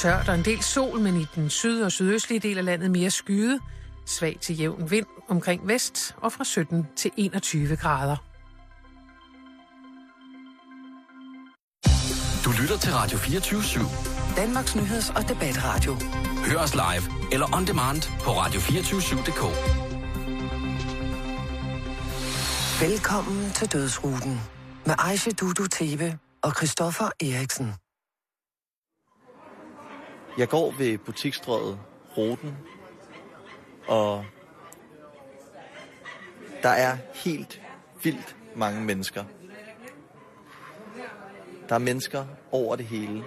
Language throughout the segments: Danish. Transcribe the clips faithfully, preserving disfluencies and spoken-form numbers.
tørt og en del sol, men i den syd- og sydøstlige del af landet mere skyde. Svag til jævn vind omkring vest og fra sytten til enogtyve grader. Du lytter til Radio fireogtyve syv. Danmarks nyheds- og debatradio. Hør os live eller on demand på radio to fire syv punktum d k. Velkommen til Dødsruten med Aisha Dudu Tebe og Christoffer Eriksen. Jeg går ved butiksstrøget Ruten, og der er helt vildt mange mennesker. Der er mennesker over det hele.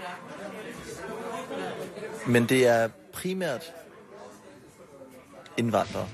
Men det er primært indvandrere.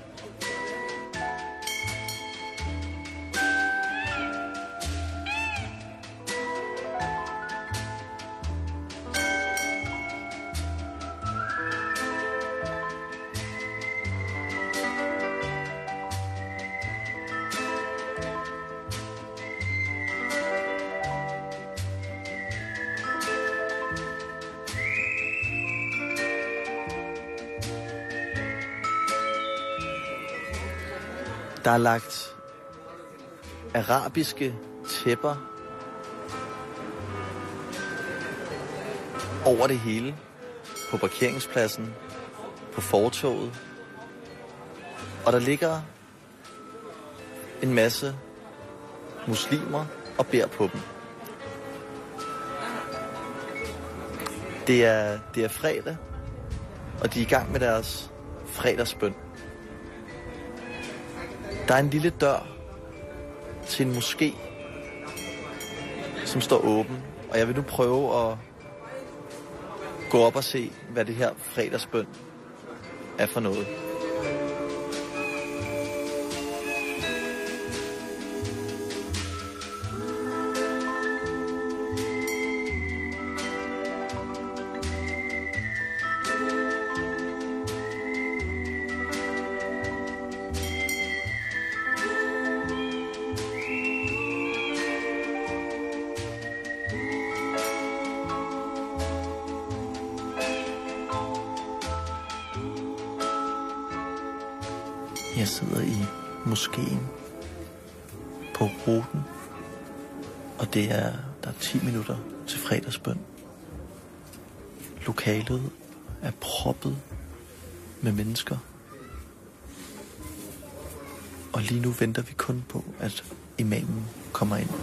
Der er lagt arabiske tæpper over det hele. På parkeringspladsen, på fortovet. Og der ligger en masse muslimer og beder på dem. Det er, det er fredag, og de er i gang med deres fredagsbøn. Der er en lille dør til en moské, som står åben, og jeg vil nu prøve at gå op og se, hvad det her fredagsbøn er for noget. Jeg sidder i moskeen på Ruten, og det er, der er ti minutter til fredagsbøn. Lokalet er proppet med mennesker, og lige nu venter vi kun på, at imamen kommer ind.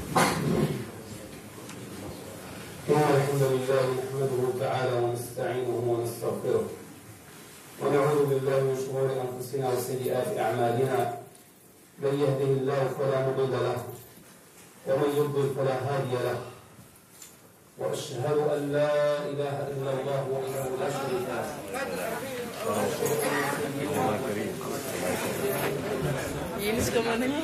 ونعوذ بالله من شرور أنفسنا وسيئات أعمالنا من يهده الله فلا مضل له ومن يضلل فلا هادي له وأشهد أن لا إله إلا الله وحده لا شريك له. elsker mig det.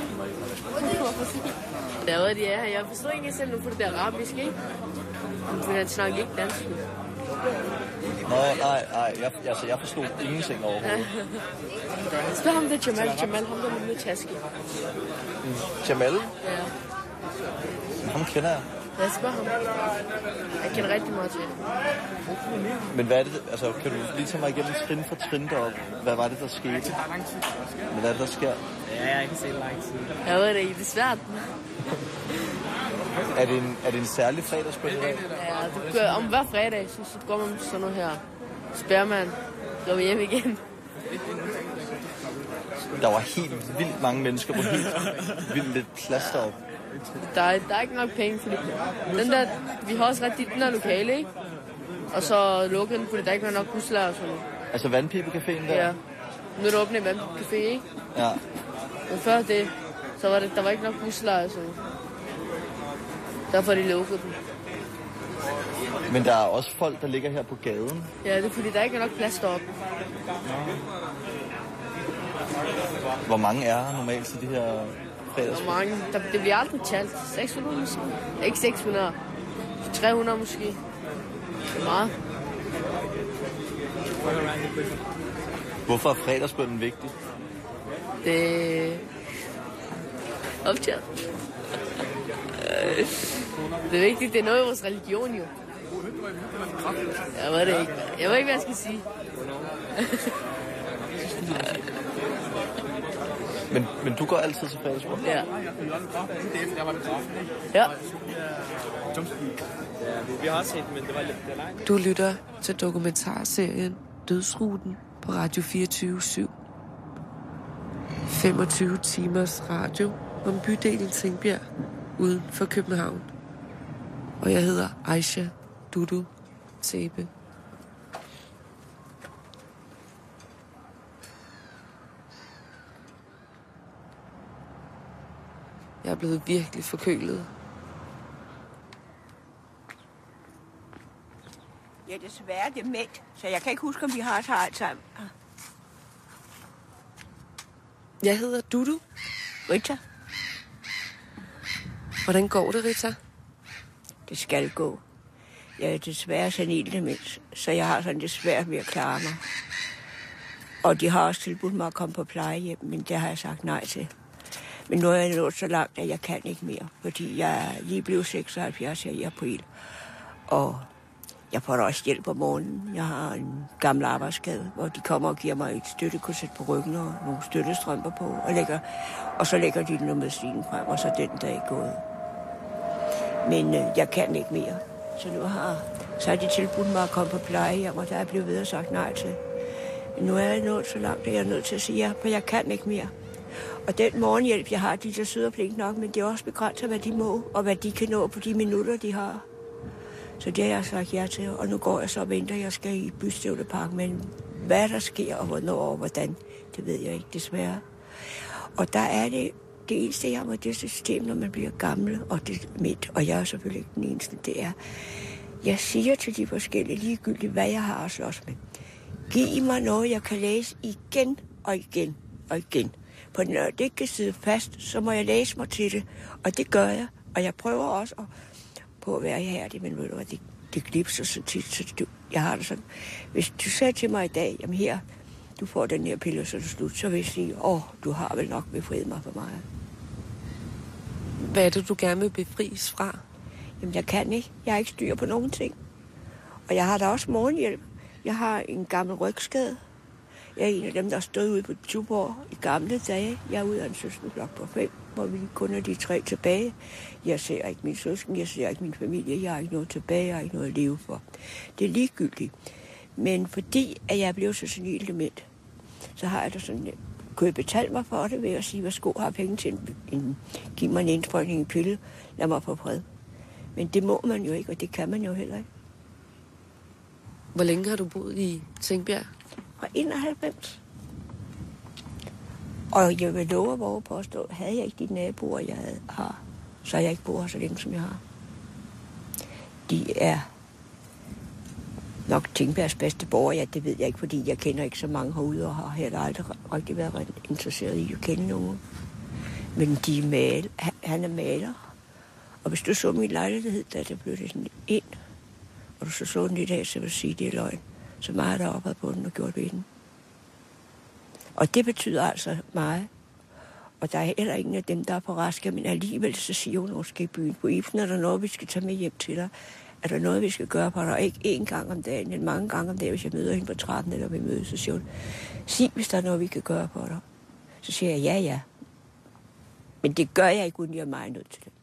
Der var de er her. Jeg forstår ikke selv nu, for det er arabisk, ikke? Men han snakker ikke dansk. Nej, nej, nej. Jeg, altså, jeg forstod ingenting overhovedet. Spørg ham det, Jamal. Jamal, ham der med med taske. Mm. Jamal? Ja. Ham kender jeg. Jeg spørger ham. Jeg kender rigtig meget til ham. Men hvad er det, altså, kan du lige tage mig igennem trin for trin deroppe? Hvad var det, der skete? Det er lang tid. Men hvad er det, der sker? Ja, jeg har ikke set lang tid. Jeg ved det ikke, det er svært. Er det en, er det en særlig fredagsbøn? Ja, du gør, om hver fredag, så, så går man sådan noget her. Spærrer man, går hjem igen. Der var helt vildt mange mennesker på helt vildt lidt plads deroppe. Der er, der er ikke nok penge, fordi den der, vi har også ret dit den der lokale, ikke? Og så lukker den, fordi der ikke er nok huslejer og sådan noget. Altså vandpibecaféen der? Ja. Nu er det åbnet vandpibecafé, ikke? Ja. Men før det, så var det, der var ikke nok huslejer og sådan noget. Derfor er de lukket den. Men der er også folk, der ligger her på gaden. Ja, det er fordi, der ikke er nok plads deroppe. Hvor mange er her normalt til de her fredagsbøn? Hvor mange? Der, det bliver aldrig talt. seks hundrede måske? Ikke seks hundrede. tre hundrede måske. Det er meget. Hvorfor er fredagsbønnen vigtig? Det... Optaget. Det er vigtigt, det er noget i vores religion, jo. Jeg ved det ikke. Jeg ved ikke, hvad jeg skal sige. men, men du går altid til fredagsbrød? Ja. Ja. Vi har set, men det var lidt langt. Du lytter til dokumentarserien Dødsruten på Radio fireogtyve syv. femogtyve timers radio om bydelen Tingbjerg uden for København. Og jeg hedder Aisha Dudu Tebe. Jeg er blevet virkelig forkølet. Jeg er desværre dement, så jeg kan ikke huske, om vi har taget alt sammen. Jeg hedder Dudu. Rita. Hvordan går det, Rita? Det skal gå. Jeg er desværre senil dement, så jeg har sådan det svært ved at klare mig. Og de har også tilbudt mig at komme på plejehjem, men det har jeg sagt nej til. Men nu er jeg nået så langt, at jeg kan ikke mere, fordi jeg er lige blevet seksoghalvfjerds her i april. Og jeg får også hjælp om morgenen. Jeg har en gammel arbejdsskade, hvor de kommer og giver mig et støttekorset på ryggen og nogle støttestrømper på. Og, lægger, og så lægger de noget medicin frem, og så den dag gået. Men øh, jeg kan ikke mere. Så nu har, så har de tilbudt mig at komme på plejehjem, og der er jeg blevet ved at sagt nej til. Men nu er jeg nået så langt, at jeg er nødt til at sige ja, for jeg kan ikke mere. Og den morgenhjælp, jeg har, de er søde og flink nok, men det er også begrænset, hvad de må, og hvad de kan nå på de minutter, de har. Så det har jeg sagt ja til, og nu går jeg så og venter, jeg skal i Bystøvlepark, men hvad der sker, og hvornår og hvordan, det ved jeg ikke desværre. Og der er det, det eneste, jeg har med det system, når man bliver gammel, og det midt, og jeg er selvfølgelig ikke den eneste, det er, jeg siger til de forskellige ligegyldigt, hvad jeg har at slås med. Giv mig noget, jeg kan læse igen og igen og igen. For når det ikke kan sidde fast, så må jeg læse mig til det, og det gør jeg. Og jeg prøver også at, på at være ihærdig, men ved du hvad, det, det glipser så tit, så du, jeg har det sådan. Hvis du sagde til mig i dag, jamen her, du får den her pille, så er det slut, så vil jeg sige, åh, du har vel nok befriet mig for meget. Hvad er det, du gerne vil befries fra? Jamen, jeg kan ikke. Jeg har ikke styr på nogen ting. Og jeg har da også morgenhjælp. Jeg har en gammel rygskade. Jeg er en af dem, der stod ude på Tuborg i gamle dage. Jeg er ude af en søskenflok på fem, hvor vi kun er de tre tilbage. Jeg ser ikke min søsken, jeg ser ikke min familie, jeg har ikke noget tilbage, jeg har ikke noget at leve for. Det er ligegyldigt. Men fordi at jeg er blevet så senil dement, så har jeg da sådan, kunne jeg betale mig for det ved at sige, værsgo, har penge til en, en, giv mig en indsprøjtning i pille, lad mig få fred. Men det må man jo ikke, og det kan man jo heller ikke. Hvor længe har du boet i Tingbjerg? Fra enoghalvfems. Og jeg vil love at våge påstå, havde jeg ikke de naboer, jeg havde, har, så jeg ikke bor her så længe, som jeg har. De er nok Tingbjergs bedste borgere, ja, det ved jeg ikke, fordi jeg kender ikke så mange herude, og har heller aldrig rigtig været interesseret i at kende nogen. Men de er mal, han er maler. Og hvis du så min lejlighed, da der blev det sådan ind, og du så så den i dag, så vil jeg sige, det er løgn. Så meget der opad på den og gjort ved den. Og det betyder altså meget. Og der er heller ingen af dem, der er på raske, men alligevel så siger hun, at skal i byen på Ibsen, er der noget, vi skal tage med hjem til dig? Er der noget, vi skal gøre på dig? Ikke én gang om dagen, men mange gange om dagen, hvis jeg møder hende på trappen, eller vi mødes, så siger hun, sig, hvis der er noget, vi kan gøre på dig. Så siger jeg, ja, ja. Men det gør jeg ikke, uden jeg er meget nødt til det.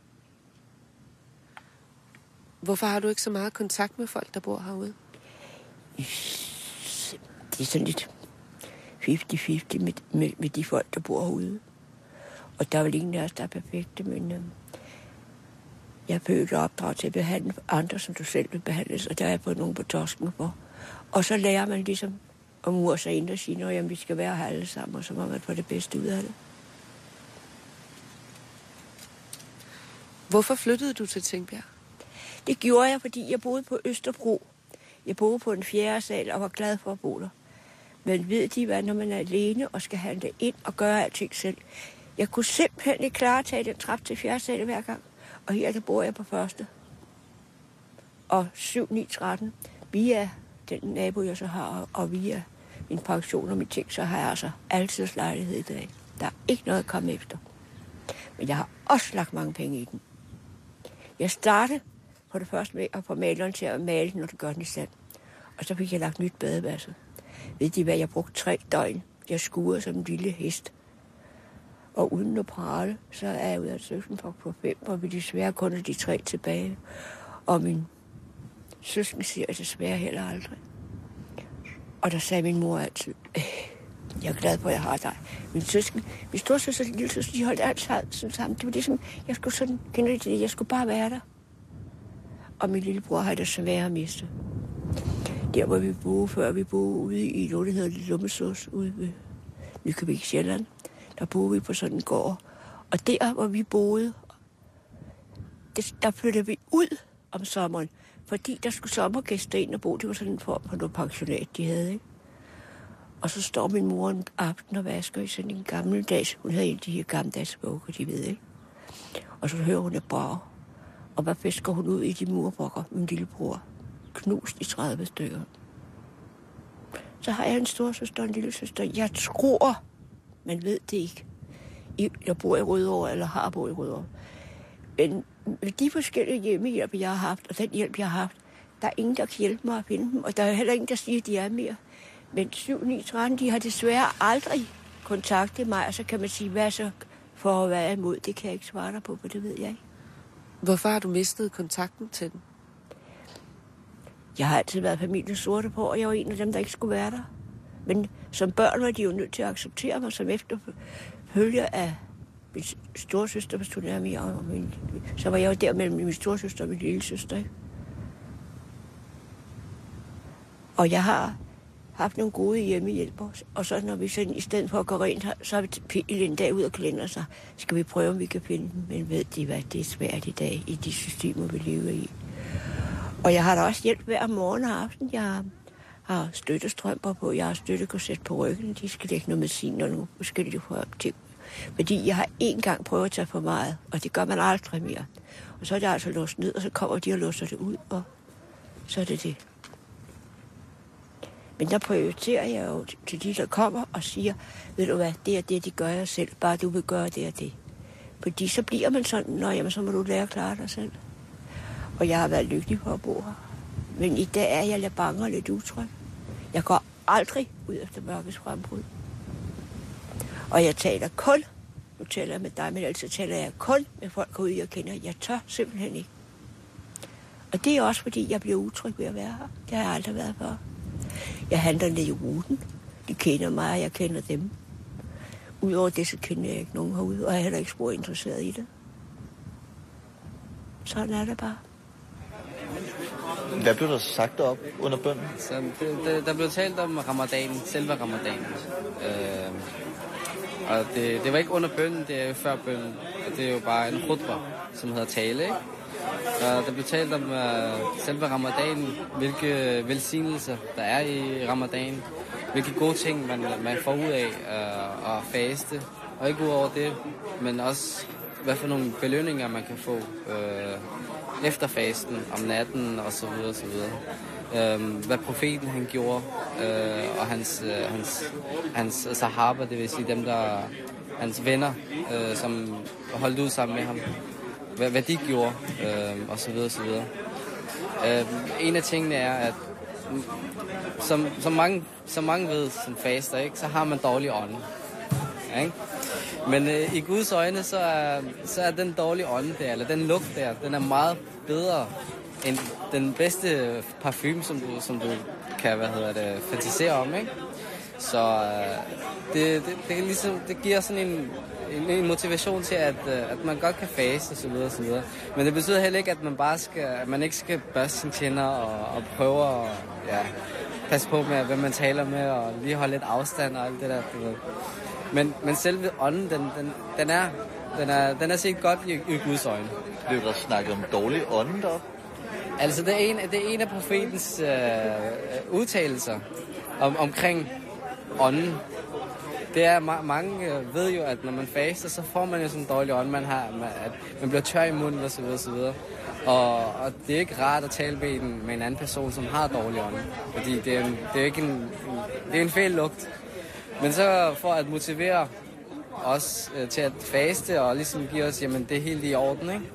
Hvorfor har du ikke så meget kontakt med folk, der bor herude? Det er sådan lidt halvtreds halvtreds med, med, med de folk, der bor herude. Og der er vel ingen af os, der er perfekte, men øh, jeg er født og opdraget til at behandle andre, som du selv vil behandles, og der er jeg på nogen på tosken for. Og så lærer man ligesom at mure sig ind og sige, at vi skal være her alle sammen, og så må man få det bedste ud af det. Hvorfor flyttede du til Tingbjerg? Det gjorde jeg, fordi jeg boede på Østerbro. Jeg boede på en fjerde sal og var glad for at bo der. Men ved de hvad, når man er alene og skal handle ind og gøre alting selv? Jeg kunne simpelthen ikke klare at tage den trap til fjerde sal hver gang. Og her der bor jeg på første. Og syv ni tretten, via den nabo, jeg så har, og via min pension og min ting, så har jeg altså altid lejlighed i dag. Der er ikke noget at komme efter. Men jeg har også lagt mange penge i den. Jeg startede på det første med at få maleren til at male, når du gør den i sand. Og så fik jeg lagt nyt badeværelse. Ved de hvad, jeg brugte tre døgn. Jeg skurede som en lille hest. Og uden at prale, så er jeg ude af søskenflok på fem, og vi desværre kun er de tre tilbage. Og min søsken siger jeg desværre heller aldrig. Og der sagde min mor altid, jeg er glad på, at jeg har dig. Min søsken, min storsøster og lille søster, de holdt altid sammen. Det var ligesom, jeg skulle sådan, kender det det, jeg skulle bare være der. Og min lillebror har det desværre at miste. Der, hvor vi boede før, vi boede ude i noget, der hedder Lummesås, ude ved Nykøbing Sjælland. Der boede vi på sådan en gård. Og der, hvor vi boede, det, der flyttede vi ud om sommeren. Fordi der skulle sommergæster ind og bo. Det var sådan en form for noget pensionat, de havde, ikke? Og så står min mor en aften og vasker i sådan en gammeldags. Hun havde en af de her gammeldags vugger, de ved, ikke? Og så hører hun et brag. Og hvad fisker hun ud i de murbrokker, min lillebror? Knust i tredive stykker. Så har jeg en storsøster og en lille søster. Jeg tror, man ved det ikke. Jeg bor i Rødovre, eller har boet i Rødovre. Men med de forskellige hjemmehjælp, jeg har haft, og den hjælp, jeg har haft, der er ingen, der kan hjælpe mig at finde dem. Og der er heller ingen, der siger, at de er mere. Men syv ni tretten, de har desværre aldrig kontaktet mig, og så kan man sige, hvad så for at være imod. Det kan jeg ikke svare dig på, for det ved jeg ikke. Hvorfor har du mistet kontakten til dem? Jeg har altid været familiens sorte på, og jeg var en af dem, der ikke skulle være der. Men som børn var de jo nødt til at acceptere mig som efterfølger af min storesøster, hvis du nærmere mig, og min, så var jeg jo der mellem min storesøster og min lille søster. Ikke? Og jeg har haft nogle gode hjemmehjælper, og så når vi sådan, i stedet for at gå rent, så har vi pillet en dag ud og kalender sig. Skal vi prøve, om vi kan finde dem, men ved de, hvad det er svært i dag i de systemer, vi lever i. Og jeg har da også hjælp hver morgen og aften. Jeg har støttestrømper på, jeg har støttekorset på ryggen. De skal lægge noget medicin og nogle forskellige ting. Fordi jeg har én gang prøvet at tage for meget, og det gør man aldrig mere. Og så er det altså låst ned, og så kommer de og låser det ud, og så er det det. Men der prioriterer jeg jo til de, der kommer og siger, ved du hvad, det er det, de gør jeg selv, bare du vil gøre det og det. Fordi så bliver man sådan, nå jamen, så må du lære at klare dig selv. Og jeg har været lykkelig for at bo her. Men i dag er jeg lidt bange og lidt utryg. Jeg går aldrig ud efter mørkets frembrud. Og jeg taler kun, nu taler jeg med dig, men altid taler jeg kun med folk herude, jeg kender. Jeg tør simpelthen ikke. Og det er også, fordi jeg bliver utryg ved at være her. Det har jeg aldrig været før. Jeg handler ned i ruten. De kender mig, og jeg kender dem. Udover det, så kender jeg ikke nogen herude, og jeg er heller ikke spor interesseret i det. Sådan er det bare. Hvad blev der sagt op under bønnen? Så det, det, der blev talt om ramadanen, selve ramadanen. Øh, og det, det var ikke under bønnen, det er jo før bønnen. Det er jo bare en khutba, som hedder tale, ikke? Og der blev talt om uh, selve ramadanen, hvilke velsignelser der er i ramadanen, hvilke gode ting man, man får ud af uh, at faste. Og ikke ud over det, men også hvad for nogle belønninger man kan få uh, efter fasten, om natten og så videre, så videre. Uh, hvad profeten han gjorde, uh, og hans, uh, hans, hans sahaba, det vil sige dem, der hans venner, uh, som holdt ud sammen med ham. Hvad, hvad de gjorde, øh, og så videre, så videre. Øh, en af tingene er, at som, som, mange, som mange ved, som faster, ikke, så har man dårlig ånd. Ja, ikke? Men øh, i Guds øjne, så er, så er den dårlige ånd der, eller den lugt der, den er meget bedre end den bedste parfume, som du, som du kan, hvad hedder det, fantasere om, ikke? Så øh, det, det, det, ligesom, det giver sådan en En, en motivation til, at, at man godt kan faste, og så videre, og så videre. Men det betyder heller ikke, at man bare skal, at man ikke skal børste sine tænder og, og prøve at ja, passe på med, hvem man taler med, og lige holde lidt afstand og alt det der. Men, men selve ånden, den, den, den, er, den, er, den er set godt i, i Guds øjne. Blev der snakket om dårlig ånden deroppe? Altså, det er en, det er en af profetens øh, udtalelser om, omkring ånden. Det er, ma- mange øh, ved jo, at når man faster, så får man jo sådan en dårlig ånd, man har, man, at man bliver tør i munden og så videre, så videre. Og, og det er ikke rart at tale med en, med en anden person, som har dårlig ånd, fordi det er, en, det er ikke en, det er en fæl lugt. Men så for at motivere os øh, til at faste og ligesom give os, jamen det er helt i orden, ikke?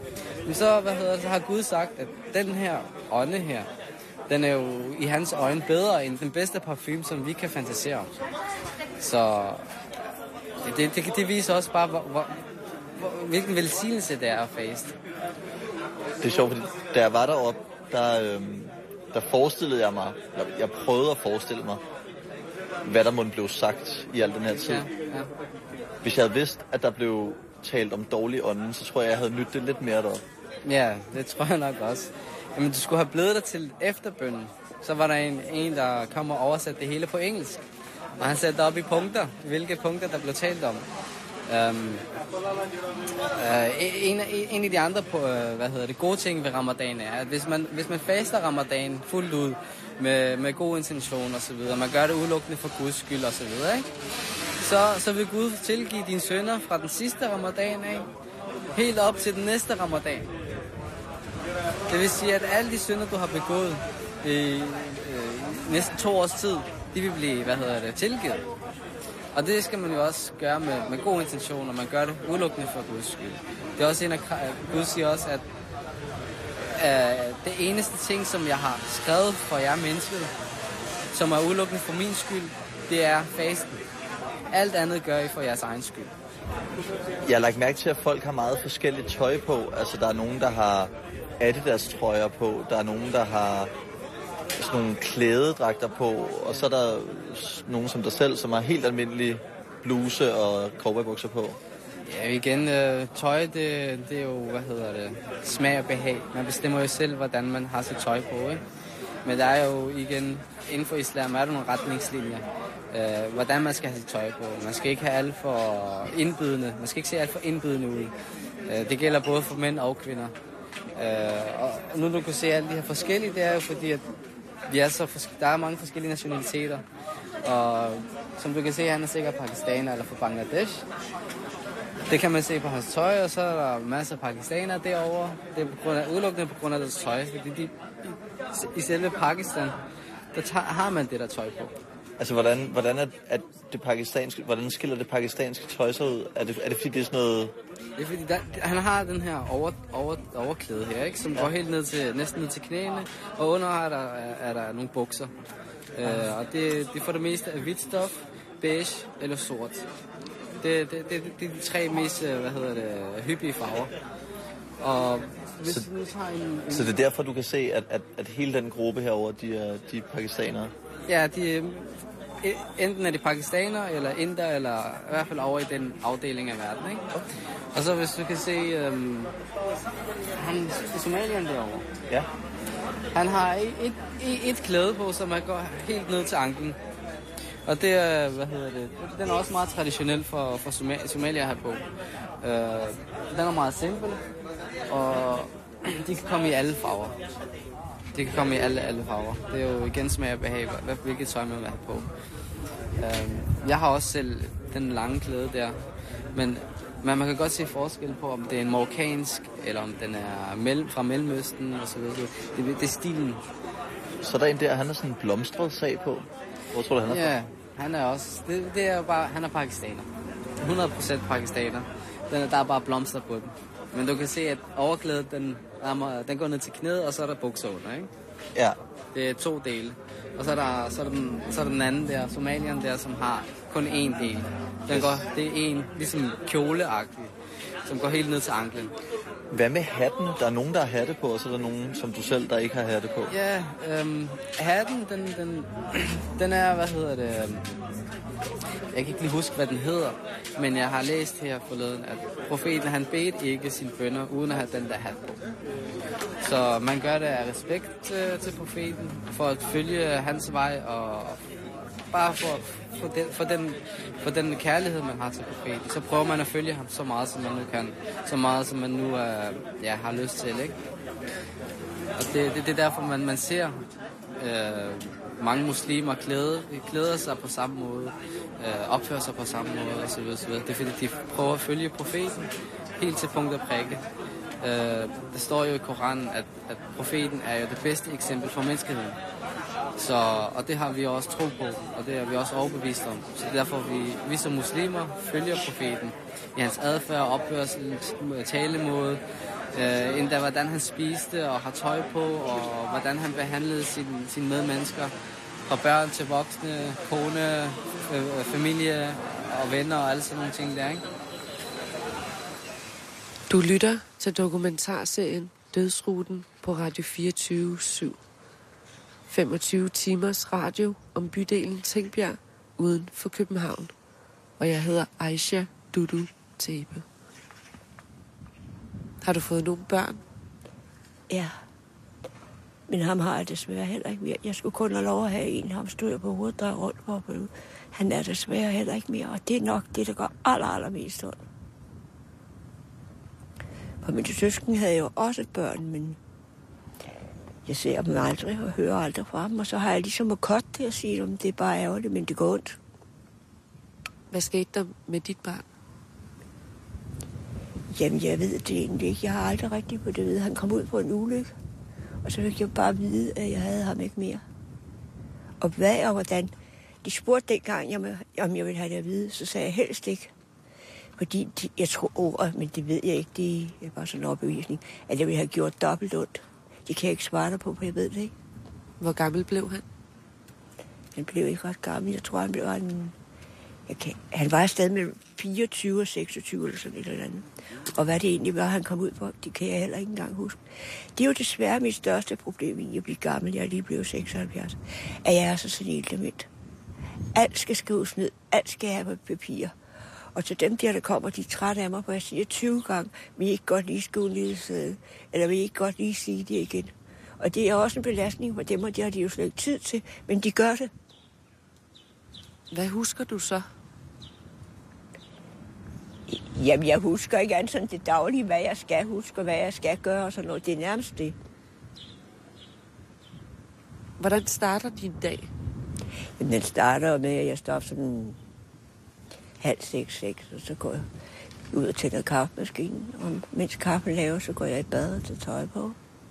Men så, hvad hedder, så har Gud sagt, at den her ånde her, den er jo i hans øjne bedre end den bedste parfume, som vi kan fantasere om. Så det, det, det viser også bare, hvor, hvor, hvor, hvilken velsignelse det er at faste. Det er sjovt, fordi da jeg var deroppe, der, øhm, der forestillede jeg mig, jeg, jeg prøvede at forestille mig, hvad der måtte blive sagt i al den her tid. Ja, ja. Hvis jeg havde vidst, at der blev talt om dårlig ånden, så tror jeg, jeg havde nyttet det lidt mere deroppe. Ja, det tror jeg nok også. Jamen, du skulle have blevet der til efterbønnen. Så var der en, en der kom og oversatte det hele på engelsk. Og han satte op i punkter, hvilke punkter, der blev talt om. Um, uh, en, en af de andre på, uh, hvad hedder det, gode ting ved ramadan er, at hvis man, hvis man faster ramadan fuldt ud, med, med god intention og så videre, man gør det udelukkende for Guds skyld og så videre, ikke? Så, så vil Gud tilgive dine synder fra den sidste ramadan af, helt op til den næste ramadan. Det vil sige, at alle de synder, du har begået i øh, næsten to års tid, de vil blive, hvad hedder det, tilgivet. Og det skal man jo også gøre med, med god intention, og man gør det udelukkende for Guds skyld. Det er også en af, Gud siger også, at øh, det eneste ting, som jeg har skrevet for jer mennesker, som er udelukkende for min skyld, det er fasten. Alt andet gør I for jeres egen skyld. Jeg har lagt mærke til, at folk har meget forskelligt tøj på. Altså, der er nogen, der har Adidas trøjer på. Der er nogen, der har sådan nogle klædedragter på. Og så er der nogen som dig selv, som har helt almindelige bluse og cowboybukser på. Ja, igen, øh, tøj, det, det er jo, hvad hedder det, smag og behag. Man bestemmer jo selv, hvordan man har sit tøj på, ikke? Men der er jo igen, inden for islam er der nogle retningslinjer. Øh, hvordan man skal have sit tøj på. Man skal ikke have alt for indbydende. Man skal ikke se alt for indbydende ud. Øh, det gælder både for mænd og kvinder. Øh, og nu du kan se alle de her forskellige, det er jo fordi, at vi er så forske- der er mange forskellige nationaliteter. Og som du kan se, han er sikkert pakistaner eller fra Bangladesh. Det kan man se på hans tøj, og så er der masser af pakistanere derovre. Det er på grund af, udelukkende på grund af deres tøj, fordi de, i, i selve Pakistan, der tager, har man det der tøj på. Altså, hvordan, hvordan, er, er det pakistanske, hvordan skiller det pakistanske tøj sig ud? Er det, er det fordi, det er sådan noget... Det er fordi, der, han har den her over, over, overklæde her, ikke? Som ja. går helt ned til, næsten ned til knæene, og under er der, er, er der nogle bukser. Uh, og det, det for det meste er hvidt stof, beige eller sort. Det, det, det, det er de tre mest, hvad hedder det, hyppige farver. Og hvis så, du tager en, en... så det er derfor, du kan se, at, at, at hele den gruppe herover, de er, de er pakistanere? Ja, de, enten er de pakistanere, eller inder, eller i hvert fald over i den afdeling af verden, ikke? Og så hvis du kan se, øhm, han er somalieren derovre. Ja. Han har et, et, et klæde på, som er går helt ned til anklen. Og det er, hvad hedder det, den er også meget traditionel for, for Somalia, Somalia her på. Øh, den er meget simpel, og de kan komme i alle farver. De kan komme i alle, alle farver. Det er jo igen smag og behag, hvilket tøj man vil have på. Øh, jeg har også selv den lange klæde der, men, men man kan godt se forskel på, om det er en marokkansk, eller om den er mellem, fra Mellemøsten og så videre. Det, det er stilen. Så der er en der, han har sådan en blomstret sag på. Hvor tror du, han er fra? Ja, han er også, det, det er bare, han er pakistaner. hundrede procent pakistaner. Den, der er bare blomster på den. Men du kan se, at overklædet, den, den går ned til knæet, og så er der bukser under, ikke? Ja. Det er to dele. Og så er der, så er der, den, så er der den anden der, somalieren der, som har kun én del. Den går, det er en, ligesom kjoleagtig, som går helt ned til anklen. Hvad med hatten? Der er nogen, der har hatte på, og så er der nogen, som du selv, der ikke har hatte på. Ja, øhm, hatten, den, den, den er, hvad hedder det, øhm, jeg kan ikke lige huske, hvad den hedder, men jeg har læst her forleden, at profeten, han bedte ikke sine bønner, uden at have den der hat på. Så man gør det af respekt til, til profeten, for at følge hans vej, og bare for, for, den, for, den, for den kærlighed, man har til profeten. Så prøver man at følge ham så meget, som man nu kan. Så meget, som man nu uh, ja, har lyst til, ikke? Og det, det, det er derfor, man, man ser uh, mange muslimer klæde, klæder sig på samme måde, uh, opfører sig på samme måde, osv. osv. Det er fordi, de prøver at følge profeten helt til punkt og prikke. Uh, der står jo i Koranen, at, at profeten er jo det bedste eksempel for menneskeheden. Så, og det har vi også tro på, og det er vi også overbevist om. Så derfor vi, vi som muslimer følger profeten i hans adfærd, opførsel, talemåde, Øh, endda hvordan han spiste og har tøj på, og hvordan han behandlede sin, sine medmennesker. Fra børn til voksne, kone, øh, familie og venner og alle sådan nogle ting der, ikke? Du lytter til dokumentarserien Dødsruten på Radio fireogtyve syv. femogtyve timers radio om bydelen Tingbjerg uden for København. Og jeg hedder Aisha Dudu Thebe. Har du fået nogle børn? Ja. Men ham har jeg desværre heller ikke mere. Jeg skulle kun have lov at have en. Ham stod jeg på hovedet, der rundt på. Han er desværre heller ikke mere. Og det er nok det, der går aller, allermest ondt. For min søsken havde jeg jo også børn, men jeg ser dem aldrig og hører aldrig fra dem. Og så har jeg ligesom at cut til at sige, at det er bare ærgerligt, men det går ondt. Hvad skete der med dit barn? Jamen, jeg ved det egentlig ikke. Jeg har aldrig rigtig på det at vide. Han kom ud på en ulykke, og så fik jeg bare vide, at jeg havde ham ikke mere. Og hvad og hvordan? De spurgte dengang, om jeg ville have det at vide, så sagde jeg helst ikke. Fordi de, jeg tror ordet, men det ved jeg ikke, det er bare sådan en opbevisning, at jeg ville have gjort dobbelt ondt. Det kan jeg ikke svare dig på, for jeg ved det ikke. Hvor gammel blev han? Han blev ikke ret gammel. Jeg tror, han blev en... Jeg kan, han var afsted med fireogtyve og seksogtyve eller sådan et eller andet. Og hvad det egentlig var, han kom ud på, det kan jeg heller ikke engang huske. Det er jo desværre mit største problem i at blive gammel. Jeg er lige blevet seksoghalvfjerds. At jeg er så senil dement. Alt skal skrives ned. Alt skal have på papir. Og til dem der, der kommer, de er trætte af mig, for jeg siger tyve gange, vi ikke godt lige skrive en lille sæde, eller vi ikke godt lige sige det igen. Og det er også en belastning for dem, og det har de jo slet ikke tid til, men de gør det. Hvad husker du så? Jamen, jeg husker ikke andet sådan det daglige, hvad jeg skal huske, og hvad jeg skal gøre og sådan noget. Det er nærmest det. Hvordan starter din dag? Jamen, den starter med, at jeg står op sådan halv seks, seks, og så går jeg ud og tænder kaffemaskinen. Og mens kaffen laver, så går jeg i bad og tager tøj på.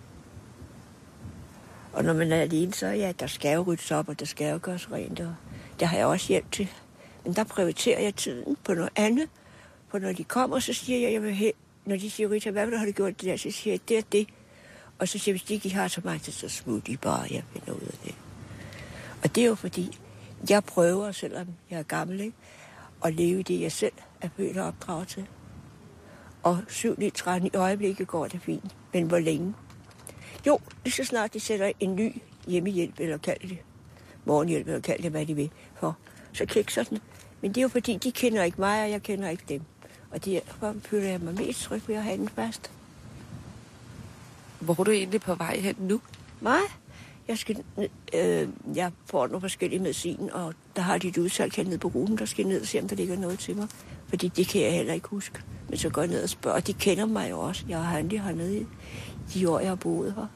Og når man er alene, så ja, der skal jo ryddes op, og der skal jo gøres rent, og der har jeg også hjælp til. Men der prioriterer jeg tiden på noget andet. For når de kommer, så siger jeg, jeg vil hen. Når de siger, Rita, hvad vil du have gjort det der? Så siger jeg, det er det. Og så siger jeg, hvis de ikke har så meget, så smut de bare, jeg finder ud af det. Og det er jo fordi, jeg prøver, selvom jeg er gammel, ikke? At leve i det, jeg selv er født og opdraget til. Og syv ni tretten i øjeblikket går det fint. Men hvor længe? Jo, lige så snart de sætter en ny hjemmehjælp, eller kalder det morgenhjælp, eller kalder det, hvad de vil, for så kikser den. Men det er jo fordi, de kender ikke mig, og jeg kender ikke dem. Og derfor føler jeg mig mest tryg ved at have den fast. Hvor er du egentlig på vej hen nu? Nej, jeg, skal, øh, jeg får nogle forskellige medicin, og der har de et udsalg hernede på ruten, der skal ned og se, om der ligger noget til mig. Fordi det kan jeg heller ikke huske. Men så går jeg ned og spørger, og de kender mig jo også. Jeg har handlet hernede i de år, jeg har boet her.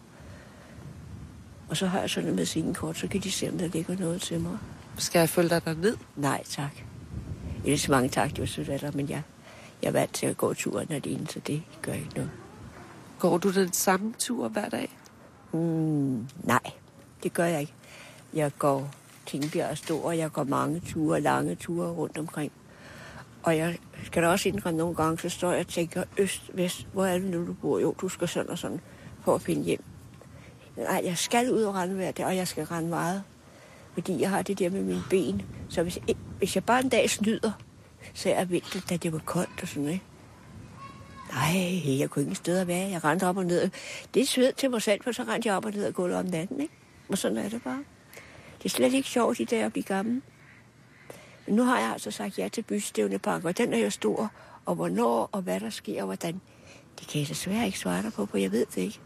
Og så har jeg sådan et medicinkort, så kan de se, om der ligger noget til mig. Skal jeg følge dig derned? Nej, tak. Ikke så mange tak, det var sødt af dig, men jeg, jeg er vant til at gå turen alene, så det gør ikke noget. Går du den samme tur hver dag? Mm, nej, det gør jeg ikke. Jeg går Tingbjerg og Stor, og jeg går mange ture, lange ture rundt omkring. Og jeg skal da også indrømme nogle gange, så står jeg og tænker, øst, vest, hvor er det nu, du bor? Jo, du skal sådan og sådan for at finde hjem. Nej, jeg skal ud og rende hver dag, og jeg skal rende meget. Fordi jeg har det der med mine ben. Så hvis, hvis jeg bare en dag snyder, så er jeg vinter, da det var koldt og sådan, ikke? Nej, jeg kunne ikke sted at være. Jeg rendte op og ned. Det er sved til mig selv, for så rendte jeg op og ned og gulvet om natten, ikke? Og sådan er det bare. Det er slet ikke sjovt i dag at blive gammel. Men nu har jeg altså sagt ja til Bystævnepark, og den er jo stor. Og hvornår og hvad der sker og hvordan, det kan jeg desværre ikke svare dig på, for jeg ved det ikke.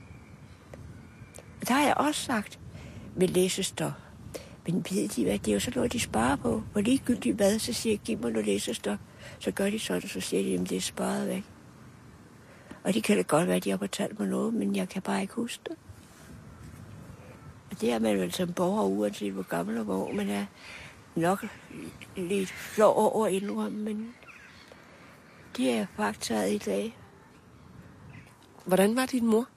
Og der har jeg også sagt med læsestok. Men ved de hvad, det er jo så noget, de sparer på. Hvor ligegyldigt hvad, så siger jeg, giv mig noget læsestok. Så gør de sådan, så siger de, at det er sparet væk. Og det kan da godt være, at de har fortalt mig noget, men jeg kan bare ikke huske det. Og det er man vel som borger, uanset hvor gammel og hvor man er nok lidt flov over at indrømme, men det er faktaet i dag. Hvordan var din mor?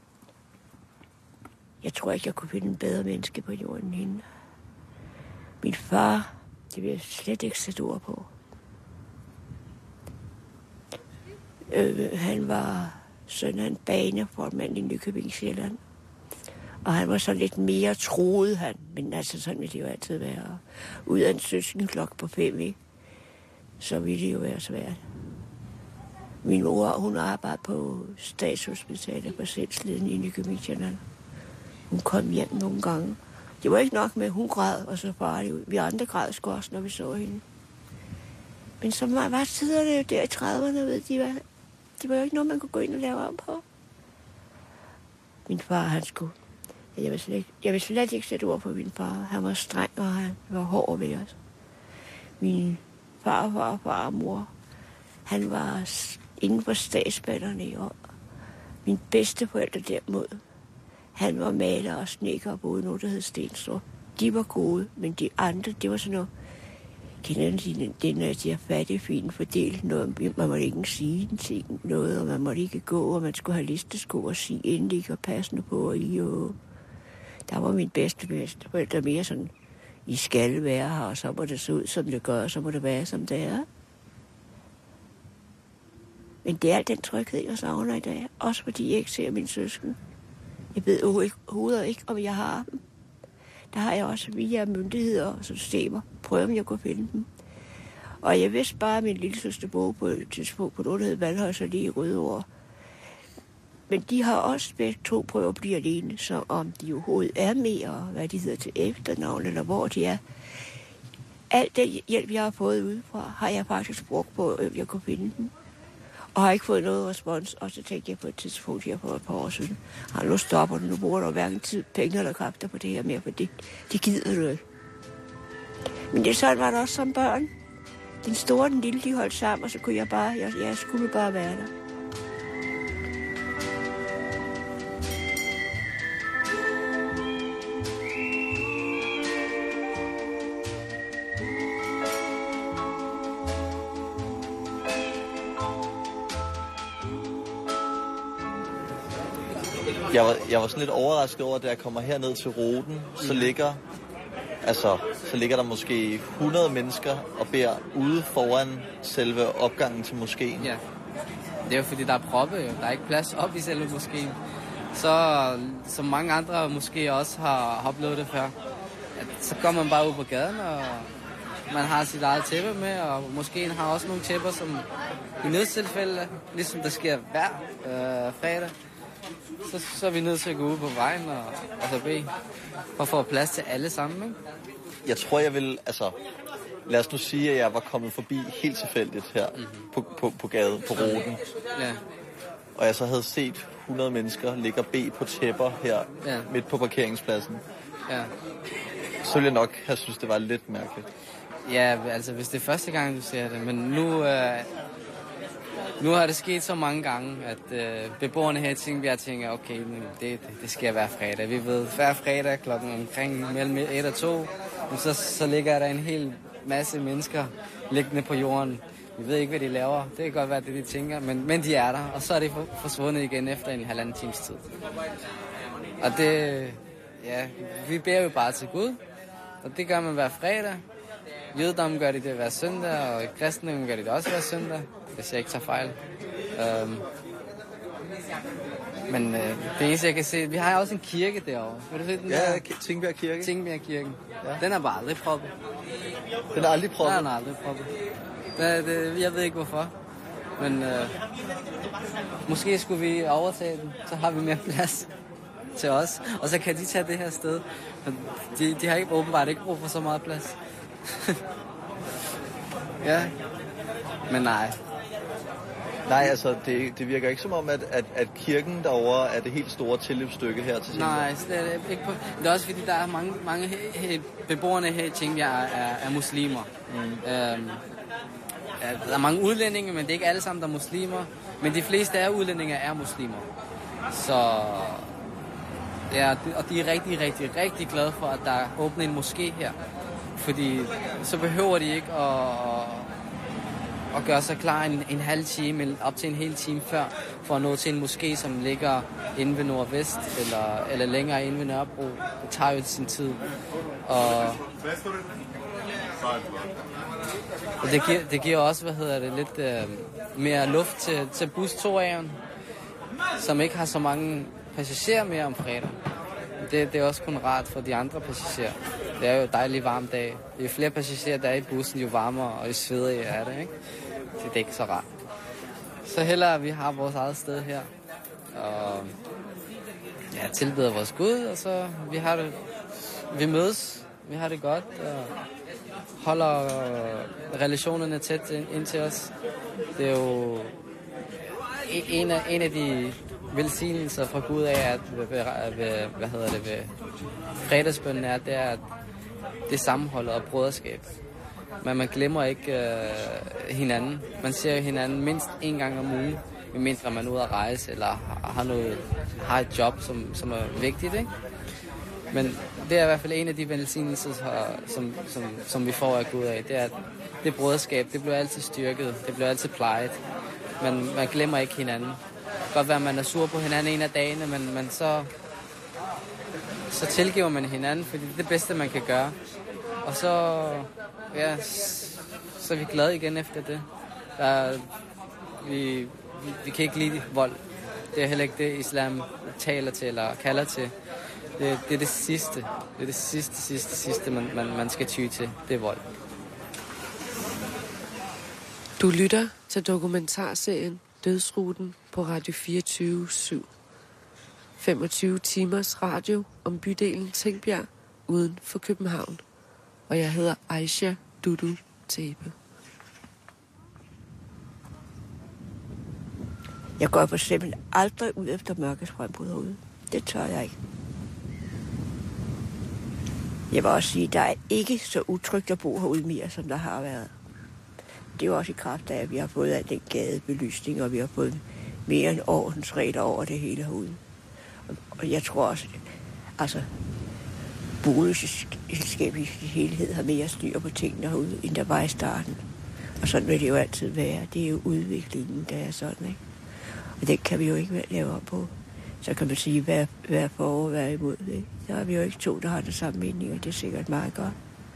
Jeg tror ikke, jeg kunne finde en bedre menneske på jorden end hende. Min far, det vil jeg slet ikke sætte ord på. Øh, han var søn af en baneformand i Nykøbing Sjælland. Og han var så lidt mere troet han, men altså sådan ville det jo altid være. Ud af en søskenklok på fem, ikke? Så ville det jo være svært. Min mor, hun arbejdede på Statshospitalet på Sindsleden i Nykøbing Sjælland. Hun kom hjem nogle gange. Det var ikke nok med, at hun græd, og så bare det ud. Vi andre græd sgu også, når vi så hende. Men så var tiderne jo der i trediverne, ved de, var, de var jo ikke noget, man kunne gå ind og lave om på. Min far, han skulle... Jeg vil slet ikke, jeg vil slet ikke sætte ord på min far. Han var streng, og han var hård ved os. Min far, far, far og mor, han var inden for statsbatterne i år. Min bedsteforældre derimod, han var maler og snedker og boede noget, der hed Stenstrup. De var gode, men de andre, det var sådan noget... Kender de, den er de er fattige, fint fordelt noget. Man måtte ikke sige en ting, noget, og man måtte ikke gå, og man skulle have listesko og sige endelig og passende på, og i og... Der var min bedste bedste forældre mere sådan, I skal være her, og så må det se ud, som det gør, og så må det være, som det er. Men det er den tryghed, jeg savner i dag. Også fordi jeg ikke ser min søsken. Jeg ved overhovedet ikke, om jeg har dem. Der har jeg også via myndigheder og systemer prøvet, om jeg kunne finde dem. Og jeg vidste bare, at min lille søster boede på et tidspunkt på noget, der hed Valhøjs og lige i Rødovre. Men de har også begge to prøvet at blive alene, så om de overhovedet er med, og hvad de hedder til efternavn, eller hvor de er. Alt den hjælp, jeg har fået udefra, har jeg faktisk brugt på, at jeg kunne finde dem. Og har ikke fået noget respons, og så tænkte jeg på et tidspunkt her for et par år siden. Har nu stopper du, nu bruger du hverken tid, penge eller kræfter på det her mere, for det, det gider du ikke. Men det sådan var det også som børn. Den store og den lille, de holdt sammen, og så kunne jeg bare, jeg, jeg skulle bare være der. Jeg var, jeg var sådan lidt overrasket over, at da jeg kommer herned til ruten, så ligger, altså, så ligger der måske hundrede mennesker og beder ude foran selve opgangen til moskeen. Ja, det er jo fordi, der er proppe jo. Der er ikke plads op i selve moskeen. Så som mange andre måske også har oplevet det før, at så går man bare ud på gaden, og man har sit eget tæppe med, og moskeen har også nogle tæpper, som i nødstilfælde, ligesom der sker hver øh, fredag, Så, så er vi nødt til at gå ud på vejen og, og så bede, for at få plads til alle sammen, ikke? Jeg tror, jeg vil, altså, lad os nu sige, at jeg var kommet forbi helt tilfældigt her mm-hmm. på, på, på gaden, på ruten. Ja. Og jeg så havde set hundrede mennesker ligge og bede på tæpper her ja. midt på parkeringspladsen. Ja. Så ville jeg nok have synes, det var lidt mærkeligt. Ja, altså hvis det er første gang, du ser det, men nu... Øh Nu har det sket så mange gange, at øh, beboerne her i Tingbjerg tænker, okay, det, det, det skal være fredag. Vi ved, hver fredag klokken omkring mellem et og to, så, så ligger der en hel masse mennesker liggende på jorden. Vi ved ikke, hvad de laver. Det kan godt være, det de tænker, men, men de er der, og så er de forsvundet igen efter en halvanden times tid. Og det, ja, vi beder jo bare til Gud, og det gør man hver fredag. Jødedommen gør det det hver søndag, og kristendommen gør det det også hver søndag, hvis jeg ikke tager fejl. Um, men uh, det eneste, jeg kan se... Vi har også en kirke derovre. Vil du se den ja, der? Ja, Tingbjerg Kirke. Tingbjerg Kirken. Ja. Den er bare aldrig proppet. Den er aldrig proppet? Den er aldrig proppet. Det, det, jeg ved ikke, hvorfor. Men uh, måske skulle vi overtage den, så har vi mere plads til os. Og så kan de tage det her sted. De, de har ikke åbenbart ikke brug for så meget plads. Ja, men nej. Nej, altså, det, det virker ikke som om, at, at, at kirken derovre er det helt store tilløbsstykke her til Tingbjerg. Nej, det er ikke på. Det er også fordi, der er mange, mange he, he, beboerne her i Tingbjerg er, er muslimer. Mm. Øhm, der er mange udlændinge, men det er ikke alle sammen, der er muslimer. Men de fleste af udlændinge er muslimer. Så ja, og de er rigtig, rigtig, rigtig glade for, at der er åbnet en moské her. Fordi så behøver de ikke at, at gøre sig klar en, en halv time, op til en hel time før, for at nå til en moské, som ligger inde ved Nordvest, eller, eller længere inde ved Nørrebro. Det tager jo sin tid. Og, og det, giver, det giver også, hvad hedder det, lidt uh, mere luft til, til bus to A'en. som ikke har så mange passagerer mere om fredag. Det, det er også kun rart for de andre passagerer. Det er jo dejlig varm dag. Jo flere passagerer der er i bussen, jo varmere og jo svedigere er det, ikke? Det er ikke så rart. Så hellere, at vi har vores eget sted her. Og ja, tilbeder vores Gud, og så vi har det, vi mødes, vi har det godt, og holder relationerne tæt ind, ind til os. Det er jo en af, en af de velsignelser fra Gud af, at ved, ved, hvad hedder det, ved fredagsbønnen er, det er, at det er sammenholdet og broderskab. Men man glemmer ikke øh, hinanden. Man ser jo hinanden mindst en gang om ugen, medmindre man er ude at rejse, eller har, noget, har et job, som, som er vigtigt, ikke? Men det er i hvert fald en af de velsignelser, som, som, som vi får af Gud af. Det er, at det broderskab, det bliver altid styrket, det bliver altid plejet. Men man glemmer ikke hinanden. Det kan godt være, at man er sur på hinanden en af dagene, men, men så, så tilgiver man hinanden, fordi det er det bedste, man kan gøre. Og så, ja, så er vi glade igen efter det. Der, vi, vi, vi kan ikke lide vold. Det er heller ikke det, islam taler til eller kalder til. Det, det er det sidste. Det er det sidste, sidste, sidste, man, man, man skal ty til. Det er vold. Du lytter til dokumentarserien Dødsruten på Radio fireogtyve syv. femogtyve timers radio om bydelen Tingbjerg uden for København. Og jeg hedder Aisha Dudu Tebe. Jeg går for eksempel aldrig ud efter mørkets frembud herude. Det tør jeg ikke. Jeg vil også sige, at der er ikke så utrygt at bo herude mere, som der har været. Det er jo også i kraft af, at vi har fået al den gadebelysning, og vi har fået mere end ordensregler over det hele herude. Og jeg tror også, altså, boligselskabet i helhed har mere styr på tingene herude, end der var i starten. Og sådan vil det jo altid være. Det er jo udviklingen, der er sådan, ikke? Og det kan vi jo ikke lave op på. Så kan man sige, hvad, hvad for over, hvad imod det. Der er vi jo ikke to, der har den samme mening, og det er sikkert meget godt.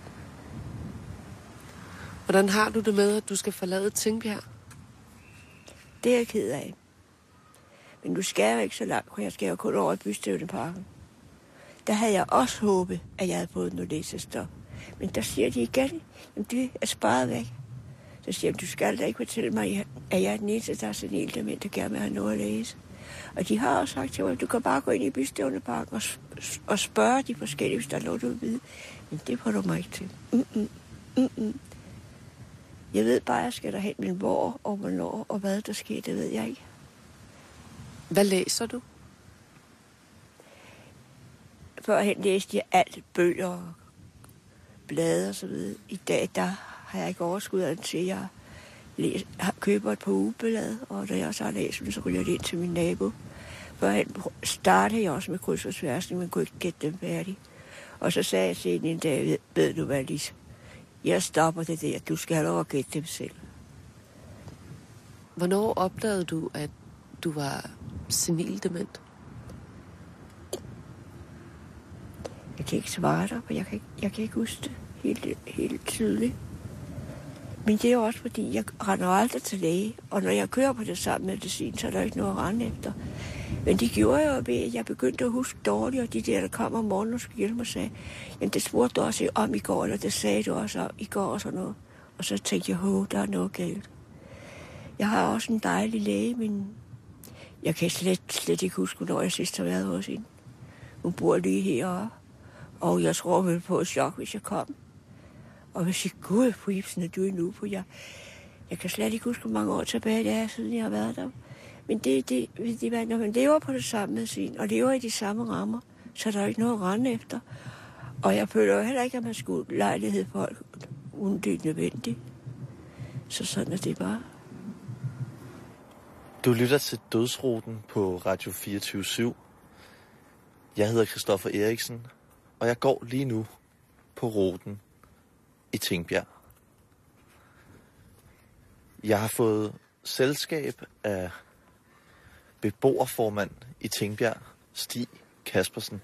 Hvordan har du det med, at du skal forlade Tingbjerg? Det er jeg ked af. Men du skal jo ikke så langt, for jeg skal jo kun over i Bystævneparken. Der havde jeg også håbet, at jeg havde fået noget læsestof. Men der siger de igen, at det er sparet væk. Så siger de, du skal da ikke fortælle mig, at jeg er den eneste, der er senildement, der gerne vil have noget at læse. Og de har også sagt til mig, at du kan bare gå ind i Bystævneparken og, og spørge de forskellige, hvis der er noget, du vil vide. Men det får du mig ikke til. Mm-mm. Mm-mm. Jeg ved bare, at jeg skal derhen, men hvor og hvornår og hvad der sker, det ved jeg ikke. Hvad læser du? Førhen læste jeg alt, bøger og blade og så videre. I dag, der har jeg ikke overskud af det til, jeg læser, køber et par ugeblade, og da jeg også har læst dem, så ryger det ind til min nabo. Førhen startede jeg også med kryds og tværsning, men kunne ikke gætte dem færdige. Og så sagde jeg til hende en dag, ved, ved du hvad, Lise? Jeg stopper det der. Du skal have lov at gætte dem selv. Hvornår opdagede du, at du var senildement? Jeg kan ikke svare dig, for jeg kan ikke, jeg kan ikke huske det helt, helt tydeligt. Men det er jo også, fordi jeg render aldrig til læge. Og når jeg kører på det samme medicin, så er der ikke noget at rende efter. Men det gjorde jeg jo ved, at jeg begyndte at huske dårligt, og de der, der kom om morgenen og skulle hjælpe mig, sagde, jamen det spurgte du også om i går, eller det sagde du også om i går og sådan noget. Og så tænkte jeg, åh, der er noget galt. Jeg har også en dejlig læge, men jeg kan slet, slet ikke huske, når jeg sidst har været hos hende. Hun bor lige heroppe, og jeg tror vel på et chok, hvis jeg kom. Og jeg siger, gud, fru Ibsen, er du endnu på jer? Jeg kan slet ikke huske, hvor mange år tilbage det er, siden jeg har været der. Men det, det, det, når man lever på det samme medicin, og lever i de samme rammer, så er der ikke noget at rende efter. Og jeg føler jo heller ikke, at man skulle lejlighed folk, uden det er nødvendigt. Så sådan er det bare. Du lytter til Dødsruten på Radio fireogtyve syv. Jeg hedder Christoffer Eriksen, og jeg går lige nu på ruten i Tingbjerg. Jeg har fået selskab af beboerformand i Tingbjerg, Stig Kaspersen.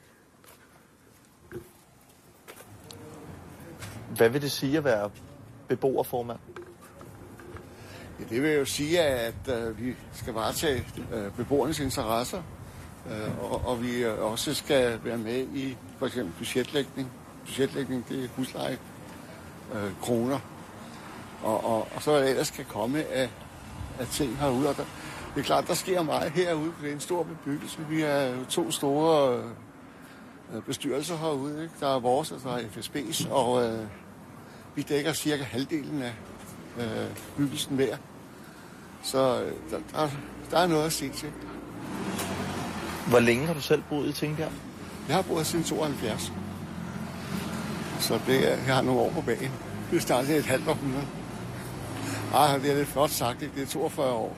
Hvad vil det sige at være beboerformand? Ja, det vil jo sige, at øh, vi skal varetage øh, beboernes interesser, øh, og, og vi øh, også skal være med i for eksempel budgetlægning. Budgetlægning, det er husleje, øh, kroner, og, og, og så er det ellers skal komme af, af ting herude. Og der, det er klart, der sker meget herude. Det er en stor bebyggelse. Vi er jo to store øh, bestyrelser herude. Ikke? Der er vores, og der er F S B's, og øh, vi dækker cirka halvdelen af øh, bebyggelsen hver. Så øh, der, der, der er noget at se til. Hvor længe har du selv boet i Tingbjerg? Jeg har boet siden tooghalvfjerds. Så det er, jeg har nogle år på bagen. Det startede et halvt århundrede. Ej, det er lidt flot sagt, ikke? Det er toogfyrre år.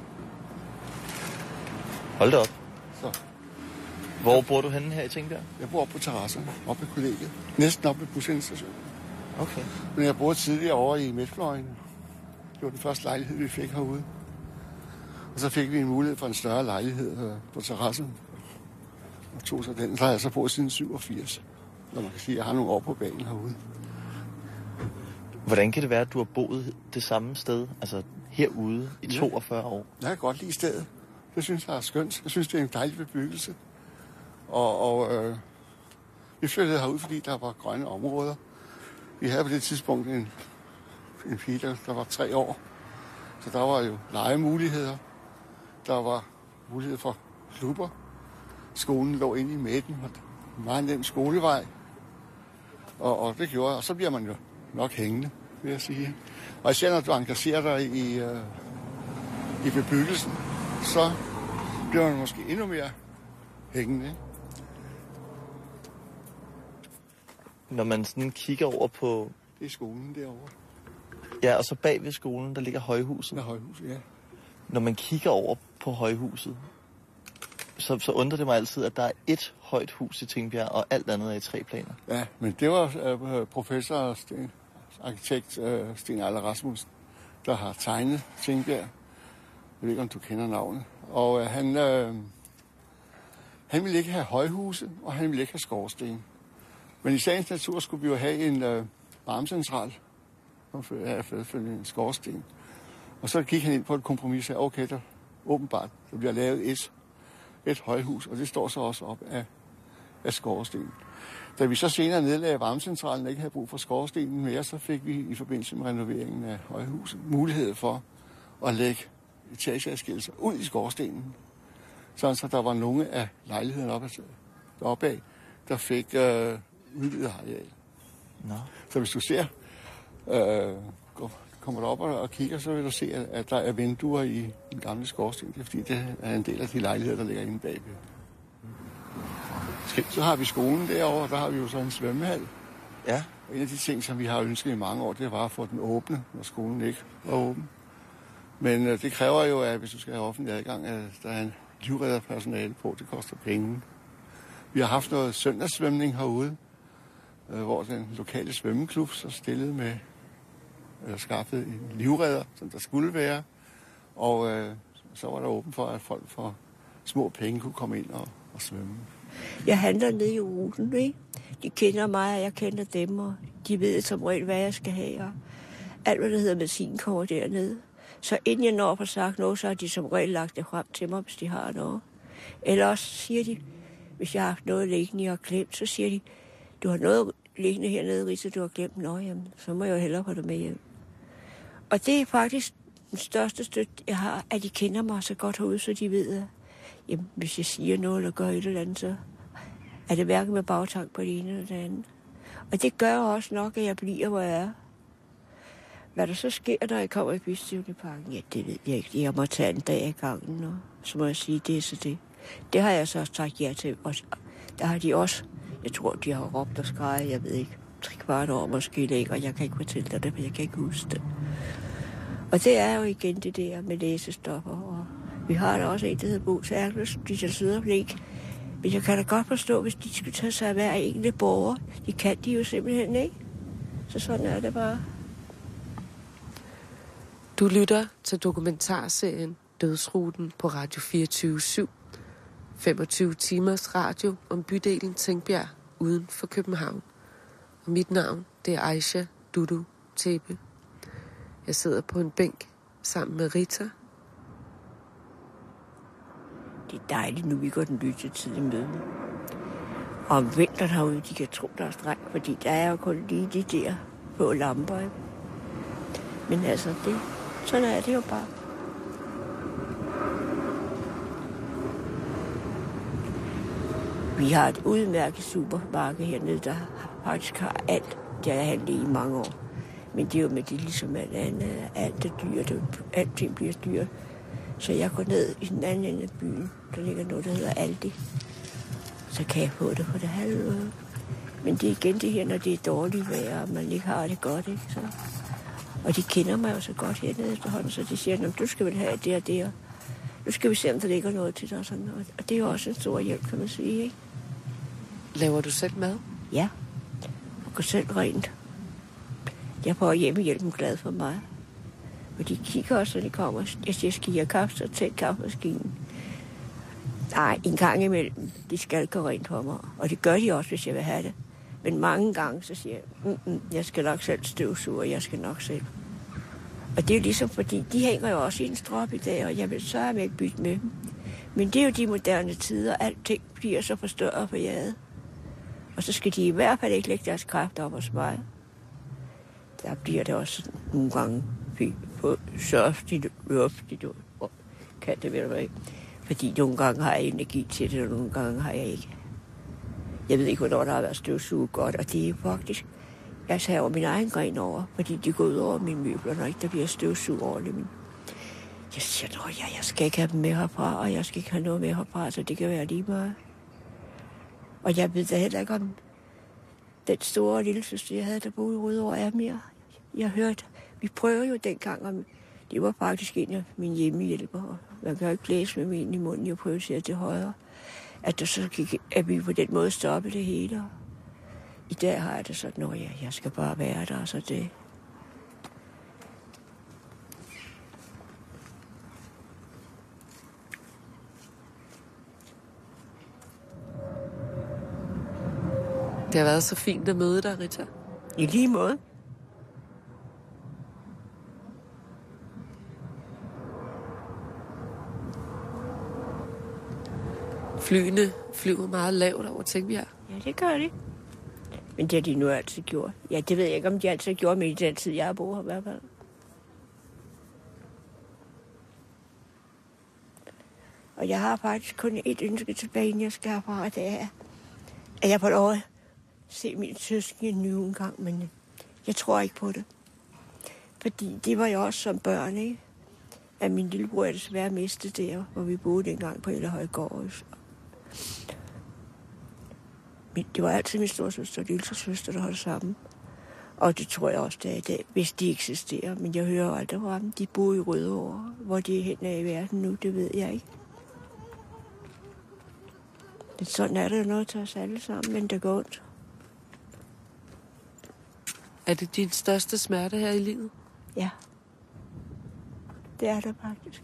Hold da op. Så. Hvor bor du henne her i Tingbjerg? Jeg bor oppe på terrassen, oppe ved kollegiet. Næsten oppe ved busstationen. Okay. Men jeg boede tidligere over i Midtfløjen. Det var den første lejlighed, vi fik herude. Og så fik vi en mulighed for en større lejlighed på terrassen. Og tog så den, der har jeg så boet siden syvogfirs. Når man kan sige, at jeg har nogle år på banen herude. Hvordan kan det være, at du har boet det samme sted, altså herude, i ja. toogfyrre år? Jeg kan godt lide stedet. Det synes jeg er skønt. Jeg synes, det er en dejlig bebyggelse. Og, og øh, vi flyttede herud, fordi der var grønne områder. Vi havde på det tidspunkt en, en pige, der, der var tre år. Så der var jo legemuligheder. Der var mulighed for klubber. Skolen lå inde i midten, og meget nem skolevej. Og, og det gjorde, og så bliver man jo nok hængende, vil jeg sige. Og især når du engagerer dig i, øh, i bebyggelsen, så bliver man måske endnu mere hængende. Når man sådan kigger over på... Det er skolen derovre. Ja, og så bag ved skolen, der ligger højhuset. Der er højhuset, ja. Når man kigger over på højhuset, så, så undrer det mig altid, at der er ét højt hus i Tingbjerg, og alt andet er i tre planer. Ja, men det var øh, professor Sten, arkitekt øh, Sten Eiler Rasmussen, der har tegnet Tingbjerg. Jeg ved ikke, om du kender navnet. Og øh, han, øh, han ville ikke have højhuse, og han ville ikke have skorsten. Men i sagens natur skulle vi jo have en øh, varmecentral, og følge en skorsten. Og så gik han ind på et kompromis og sagde, okay, der åbenbart, der bliver lavet et, et højhus, og det står så også op af, af skorstenen. Da vi så senere nedlagde varmecentralen og ikke havde brug for skorstenen mere, så fik vi i forbindelse med renoveringen af højhuset mulighed for at lægge etageadskillelser ud i skorstenen. Sådan så der var nogle af lejlighederne oppe, deroppe af, der fik øh, udvidet areal. No. Så hvis du ser, øh, kommer du op og, og kigger, så vil du se, at, at der er vinduer i den gamle skorsten. Det er fordi, det er en del af de lejligheder, der ligger inde bagved. Så har vi skolen derovre, der har vi jo så en svømmehal. Ja. Og en af de ting, som vi har ønsket i mange år, det var at få den åbne, når skolen ikke var åben. Men øh, det kræver jo, at hvis du skal have offentlig adgang, at der er en livredderpersonale på. Det koster penge. Vi har haft noget søndagssvømning herude, øh, hvor den lokale svømmeklub så stillede med, eller skaffede en livredder, som der skulle være. Og øh, så var der åben for, at folk for små penge kunne komme ind og, og svømme. Jeg handler nede i ruten, ikke? De kender mig, og jeg kender dem, og de ved som regel, hvad jeg skal have. Og alt, hvad der hedder medicin, kommer dernede. Så inden jeg når på sagt noget, så har de som regel lagt det frem til mig, hvis de har noget. Eller også siger de, hvis jeg har haft noget liggende, jeg har glemt, så siger de, du har noget liggende hernede, Rita, du har glemt. Nå, jamen, så må jeg jo hellere få det med hjem. Og det er faktisk den største støtte, jeg har, at de kender mig så godt herude, så de ved, at jamen, hvis jeg siger noget eller gør et eller andet, så er det hverken med bagtank på det ene eller det andet. Og det gør også nok, at jeg bliver, hvor jeg er. Hvad der så sker, når jeg kommer i Bystivneparken, ja, det ved jeg ikke. Jeg må tage en dag i gangen, og så må jeg sige, det er så det. Det har jeg så sagt ja til. Og der har de også, jeg tror, de har råbt og skreget, jeg ved ikke, tre kvart år måske ikke, og jeg kan ikke fortælle dig det, for jeg kan ikke huske det. Og det er jo igen det der med læsestoffer, og vi har da også en, der hedder Bo Terkelsen, de der sidder og ikke. Men jeg kan da godt forstå, hvis de skulle tage sig af hver enkelt borger. De kan de jo simpelthen ikke. Så sådan er det bare. Du lytter til dokumentarserien Dødsruten på Radio fireogtyve syv. femogtyve timers radio om bydelen Tingbjerg uden for København. Og mit navn, det er Aisha Dudu Tebe. Jeg sidder på en bænk sammen med Rita. Det er dejligt, nu vi går den lyse tid i møde. Og om vinteren herude, de kan tro, der er streng, fordi der er jo kun lige de der på lamper. Ikke? Men altså, det, sådan er det jo bare. Vi har et udmærket supermarked hernede, der faktisk har alt. Det har handlet i mange år. Men det er jo med det ligesom alt andet. Alt er dyrt, alting bliver dyrt. Så jeg går ned i den anden ende af byen. Der ligger noget, der hedder Aldi. Så kan jeg få det for det halve. Men det er igen det her, når det er dårligt vejr, og man ikke har det godt, ikke? Så. Og de kender mig jo så godt hernede efterhånden, så de siger, du skal vel have det og det, og nu skal vi se, om der ligger noget til dig. Og, sådan. Og det er jo også en stor hjælp, kan man sige, ikke? Laver du selv mad? Ja, og går selv rent. Jeg får hjemmehjælpen glad for mig. Og de kigger også, når de kommer. Jeg siger, skal I have kaffe, så tæt kaffemaskinen. Nej, en gang imellem, de skal gå rent for mig. Og det gør de også, hvis jeg vil have det. Men mange gange, så siger jeg, mm, mm, jeg skal nok selv støvsuge, jeg skal nok selv. Og det er jo ligesom, fordi de hænger jo også i en strop i dag, og jeg vil så have ikke bytte med dem. Men det er jo de moderne tider, alting bliver så forstørret på jaget. Og så skal de i hvert fald ikke lægge deres kræfter op hos mig. Der bliver det også nogle gange på sørftigt, løftigt, og kan det vel være. Fordi nogle gange har jeg energi til det, og nogle gange har jeg ikke. Jeg ved ikke, hvornår der har været støvsuget godt, og det er faktisk, jeg tager over min egen gren over, fordi de går ud over mine møbler, når ikke der bliver støvsuget ordentligt. Men jeg siger, at jeg, jeg skal ikke have dem med herfra, og jeg skal ikke have noget med herfra, så det kan være lige meget. Og jeg ved da heller ikke, om den store lille søster, jeg havde, der boede i Rødovre, er mere. Jeg hørte, vi prøver jo dengang, om det var faktisk en af mine hjemmehjælpere. Man kan jo ikke læse med min i munden, jeg prøver at se til højre. At, der så gik, at vi på den måde stoppede det hele. I dag har jeg det sådan, at jeg, jeg skal bare være der, så det. Det har været så fint at møde dig, Rita. I lige måde. Flyene flyver meget lavt over Tingbjerg. Ja, det gør de. Men det har de nu altid gjort. Ja, det ved jeg ikke, om de altid har gjort, men i den tid, jeg har boet her i hvert fald. Og jeg har faktisk kun et ønske tilbage, inden jeg skal herfra, og det er, at jeg får lov at se min søskende en ny gang, men jeg tror ikke på det. Fordi det var jo også som børn, ikke? At min lillebror er desværre mistet der, hvor vi boede dengang på Ellerhøjgård. Det var altid min storsøster og lillesøster, der holdt sammen. Og det tror jeg også, det er i dag, hvis de eksisterer. Men jeg hører aldrig fra dem. De bor i Rødovre. Hvor de er henne i verden nu, det ved jeg ikke. Det, sådan er det jo noget til os alle sammen, men det går ondt. Er det din største smerte her i livet? Ja. Det er det faktisk.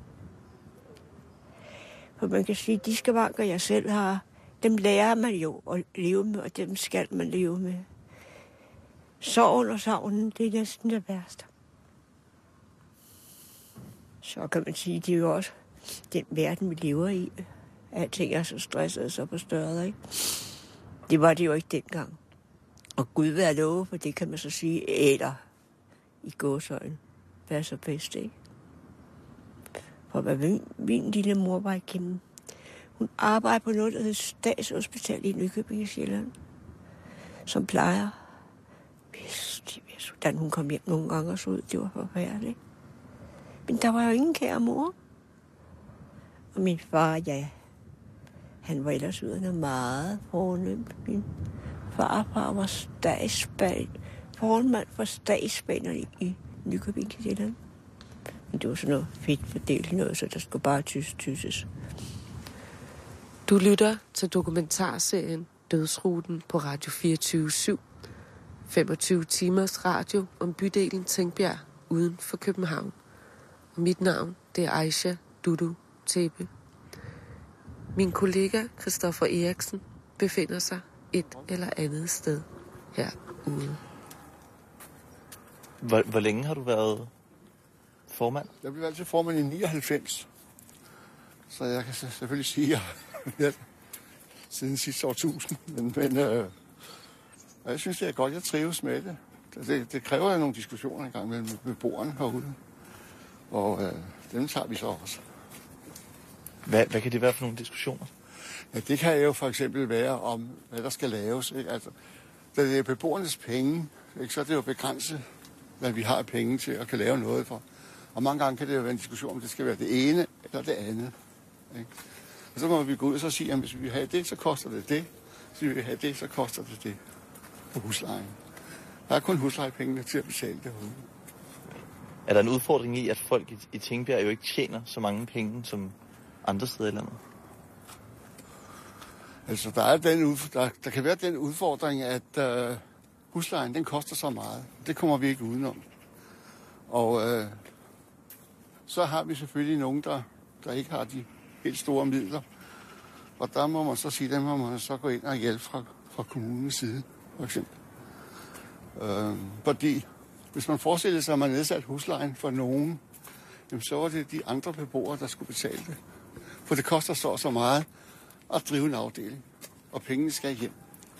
For man kan sige, at de skavanker, jeg selv har, dem lærer man jo at leve med, og dem skal man leve med. Sorgen og savnen, det er næsten det værste. Så kan man sige, det er jo også den verden, vi lever i. Alting er så stresset og så forstørret, ikke? Det var det jo ikke dengang. Og Gud være love, for det kan man så sige, eller i gåsøjne, hvad så bedst, ikke? For hvad min, min lille mor var igennem. Hun arbejder på noget, der hedder Statshospital i Nykøbing i Sjælland, som plejer. Hvis, hvis, da hun kom hjem nogle gange og så ud, det var forfærdeligt. Men der var jo ingen kære mor. Og min far, ja, han var ellers uderne meget fornemt. Min farfar var statsband, formand for statsbanerne i Nykøbing i Sjælland. Men det var sådan noget fedt fordelt noget, så der skulle bare tys tysses. Du lytter til dokumentarserien Dødsruten på Radio fireogtyve syv. femogtyve timers radio om bydelen Tingbjerg uden for København. Og mit navn, det er Aisha Dudu Tebe. Min kollega Christoffer Eriksen befinder sig et eller andet sted herude. Hvor, hvor længe har du været formand? Jeg blev valgt til formand i nioghalvfems. Så jeg kan selvfølgelig sige, at jeg har siden sidste årtusind. Men, men øh, jeg synes, det er godt, jeg trives med det. Det, det kræver nogle diskussioner engang mellem beboerne herude. Og øh, dem tager vi så også. Hvad, hvad kan det være for nogle diskussioner? Ja, det kan jo for eksempel være om, hvad der skal laves. Ikke? Altså, da det er beboernes penge, ikke, så er det jo begrænset, hvad vi har penge til og kan lave noget for. Og mange gange kan det jo være en diskussion, om det skal være det ene eller det andet. Ikke? Og så må vi gå ud og sige, at hvis vi vil have det, så koster det det. Hvis vi vil have det, så koster det det på huslejen. Der er kun huslejepengene til at betale det. Er der en udfordring i, at folk i, i Tingbjerg jo ikke tjener så mange penge som andre steder i landet? Altså, der, er den udf- der, der kan være den udfordring, at øh, huslejen, den koster så meget. Det kommer vi ikke udenom. Og øh, så har vi selvfølgelig nogen, der, der ikke har de helt store midler. Og der må man så sige, der må man så gå ind og hjælpe fra, fra kommunens side, for eksempel. Øh, fordi hvis man forestiller sig, at man nedsat huslejen for nogen, jamen, så var det de andre beboere, der skulle betale det. For det koster så og så meget at drive en afdeling, og pengene skal hjem.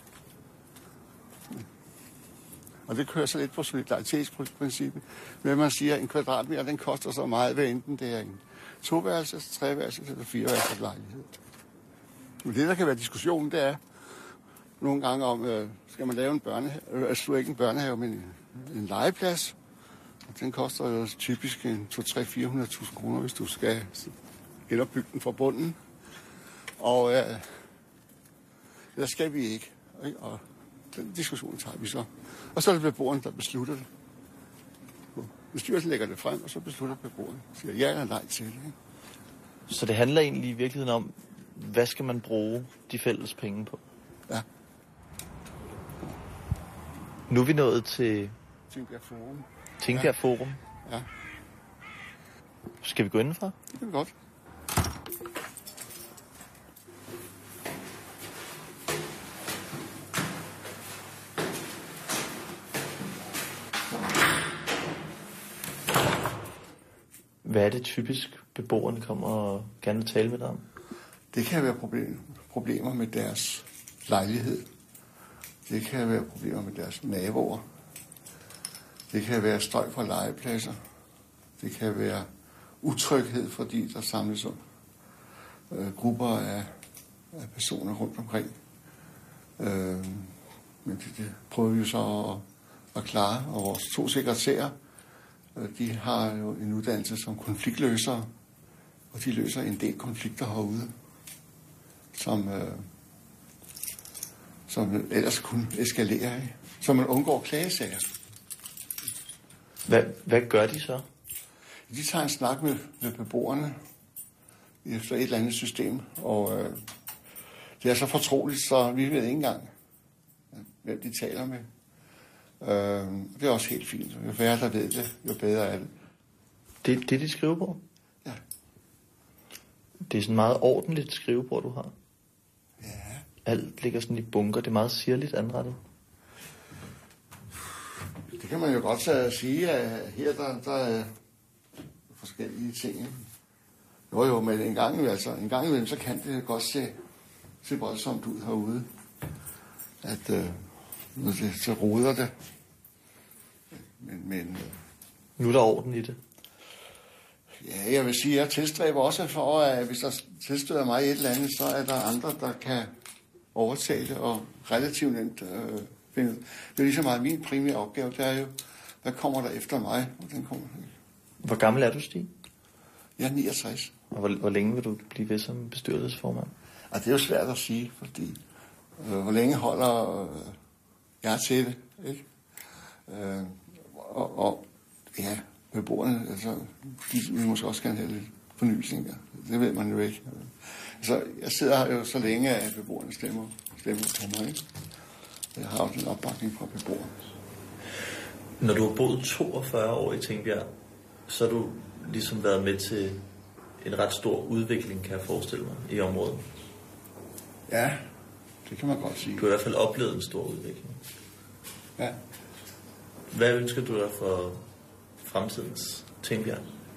Og det kører så lidt på solidaritetsprincippet, men man siger, at en kvadratmeter, den koster så meget, hvad enten det er en toværelses, treværelses eller fireværelses lejlighed. Men det, der kan være diskussionen, det er nogle gange om, øh, skal man lave en børnehave, altså ikke en børnehave, men en, en legeplads. Og den koster jo typisk en to, tre, fire hundrede tusind kroner, hvis du skal genopbygge den fra bunden. Og øh, der skal vi ikke. ikke. Og den diskussion tager vi så. Og så er det beboeren, der beslutter det. Bestyrelsen lægger det frem, og så beslutter beboeren. Siger ja eller nej til det. Ikke? Så det handler egentlig i virkeligheden om, hvad skal man bruge de fælles penge på? Ja. Nu er vi nået til Tingbjerg Forum. Tingbjerg ja. Forum. Ja. Skal vi gå indenfor? Det kan vi godt. Hvad er det typisk, beboerne kommer og gerne vil tale med dig om? Det kan være problem, problemer med deres lejlighed. Det kan være problemer med deres naboer. Det kan være støj fra legepladser. Det kan være utryghed, fordi der samles op øh, grupper af, af personer rundt omkring. Øh, men det, det prøver vi jo så at, at klare. Og vores to sekretærer, øh, de har jo en uddannelse som konfliktløsere, og de løser en del konflikter herude, som, øh, som ellers kunne eskalere, ikke? Så man undgår klagesager. Hvad, hvad gør de så? De tager en snak med, med beboerne efter et eller andet system, og øh, det er så fortroligt, så vi ved ikke engang, hvem de taler med. Øh, det er også helt fint. Jo færre der ved det, jo bedre er det. Det, det de skrivebord? Ja. Det er sådan meget ordentligt skrivebord, du har. Ja. Alt ligger sådan i bunker. Det er meget sirligt anrettet. Det kan man jo godt uh, sige, at her der, der er forskellige ting. Ikke? Jo jo, men en gang, altså, en gang imellem, så kan det godt se, se voldsomt ud herude. At uh, når det, så roder det. Men, men uh, nu er der orden i det. Ja, jeg vil sige, at jeg tilstræber også for, at hvis der tilstøder mig et eller andet, så er der andre, der kan overtage det og relativt nemt øh, finde. Det er lige så meget min primære opgave, det er jo, hvad kommer der efter mig? Og den kommer. Hvor gammel er du, Stig? Jeg er niogtres. Og hvor, hvor længe vil du blive ved som bestyrelsesformand? Og det er jo svært at sige, fordi øh, hvor længe holder øh, jeg til det, ikke? Øh, og, og ja, beboerne, altså, de vil måske også gerne have lidt fornyelsning. Det ved man jo ikke. Så jeg sidder her jo så længe, at beboerne stemmer, stemmer på mig, ikke? Jeg har også en opbakning fra beboerne. Når du har boet toogfyrre år i Tingbjerg, så har du ligesom været med til en ret stor udvikling, kan jeg forestille mig, i området. Ja, det kan man godt sige. Du har i hvert fald oplevet en stor udvikling. Ja. Hvad ønsker du dig for fremtidens Tingbjerg?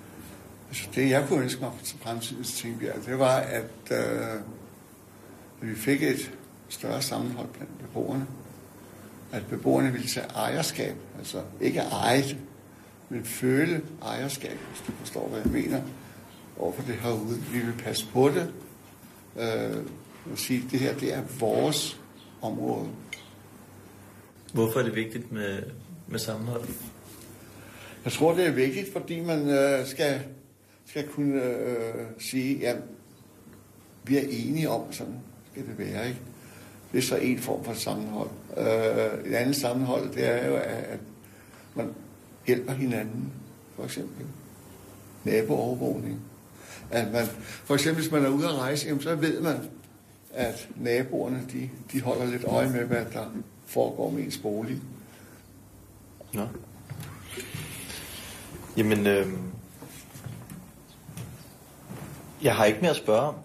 Altså, det, jeg kunne ønske mig til fremtidens Tingbjerg, det var, at øh, vi fik et større sammenhold blandt beboerne. At beboerne ville tage ejerskab, altså ikke eje det, men føle ejerskab, hvis du forstår, hvad jeg mener, overfor det herude. Vi vil passe på det, øh, og sige, at det her, det er vores område. Hvorfor er det vigtigt med, med sammenhold? Jeg tror, det er vigtigt, fordi man øh, skal, skal kunne øh, sige, at vi er enige om, sådan skal det være, ikke? Det er så en form for sammenhold. Øh, et andet sammenhold, det er jo, at man hjælper hinanden, for eksempel. Naboovervågning. At man, for eksempel, hvis man er ude at rejse, jamen, så ved man, at naboerne, de, de holder lidt øje med, hvad der foregår med ens bolig. Nå. Jamen, øh, jeg har ikke mere at spørge om.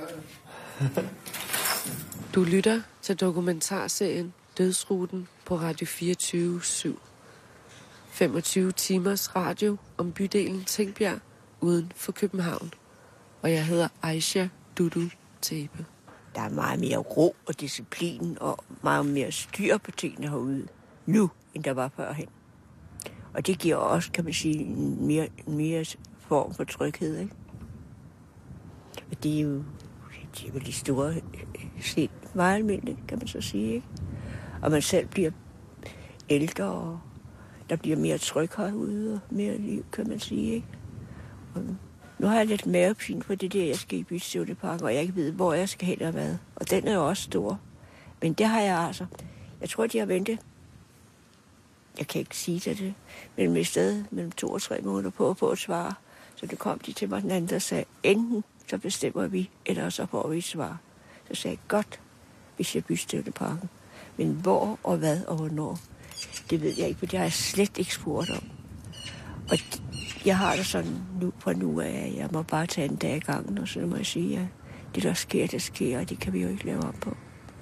Du lytter til dokumentarserien Dødsruten på Radio fireogtyve syv. femogtyve timers radio om bydelen Tingbjerg uden for København. Og jeg hedder Aisha Dudu Tebe. Der er meget mere ro og disciplin og meget mere styr på tingene herude nu, end der var førhen. Og det giver også, kan man sige, en mere, en mere form for tryghed, ikke? Og det er jo, det er jo de store set meget almindeligt, kan man så sige, ikke? Og man selv bliver ældre, og der bliver mere tryg herude og mere liv, kan man sige, ikke? Og nu har jeg lidt mavepine på det der, jeg skal i Bystævneparken, og jeg ikke ved, hvor jeg skal hen og hvad. Og den er jo også stor. Men det har jeg altså. Jeg tror, de har ventet. Jeg kan ikke sige det, men med sted mellem to og tre måneder på at få et svar. Så det kom de til mig den anden, der sagde, enten så bestemmer vi, eller så får vi et svar. Så sagde jeg, godt, vi siger Bystævneparken. Men hvor og hvad og hvornår, det ved jeg ikke, for det har jeg slet ikke spurgt om. Og jeg har det sådan nu på nu af, at jeg må bare tage en dag i gangen, og så må jeg sige, at det der sker, det sker, og det kan vi jo ikke lave op på.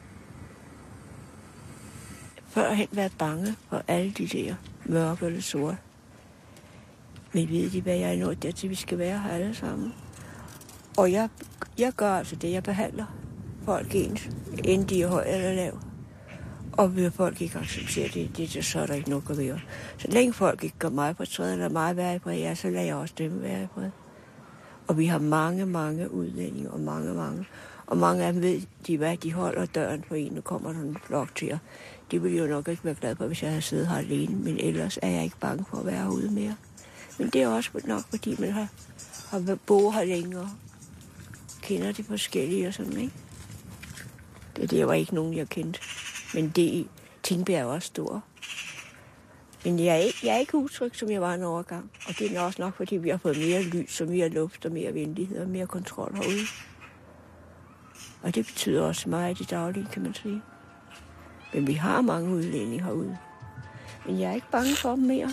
Førhen været bange for alle de der mørke eller sorte. Men ved de, hvad jeg er nået dertil, vi skal være her alle sammen. Og jeg, jeg gør altså det, jeg behandler folk ens, inden de er høj eller lav. Og hvis folk ikke accepterer det, det, det, så er der ikke noget at gøre. Så længe folk ikke gør mig på træet, eller mig være i fred, ja, så lader jeg også dem være i fred. Og vi har mange, mange udlændinge, og mange, mange. Og mange af dem ved, de, hvad de holder døren for en, og kommer der en flok til jer. Det ville jo nok ikke være glad for, hvis jeg havde siddet her alene, men ellers er jeg ikke bange for at være herude mere. Men det er også nok, fordi man har, har boet her længere, kender de forskellige og sådan, ikke? Det, det var ikke nogen, jeg kendte. Men det Tingbjerg er også stor. Men jeg er, ikke, jeg er ikke utryg, som jeg var en overgang. Og det er også nok, fordi vi har fået mere lys, og mere luft, og mere venlighed, og mere kontrol herude. Og det betyder også meget i det daglige, kan man sige. Men vi har mange udlændinge herude. Men jeg er ikke bange for dem mere.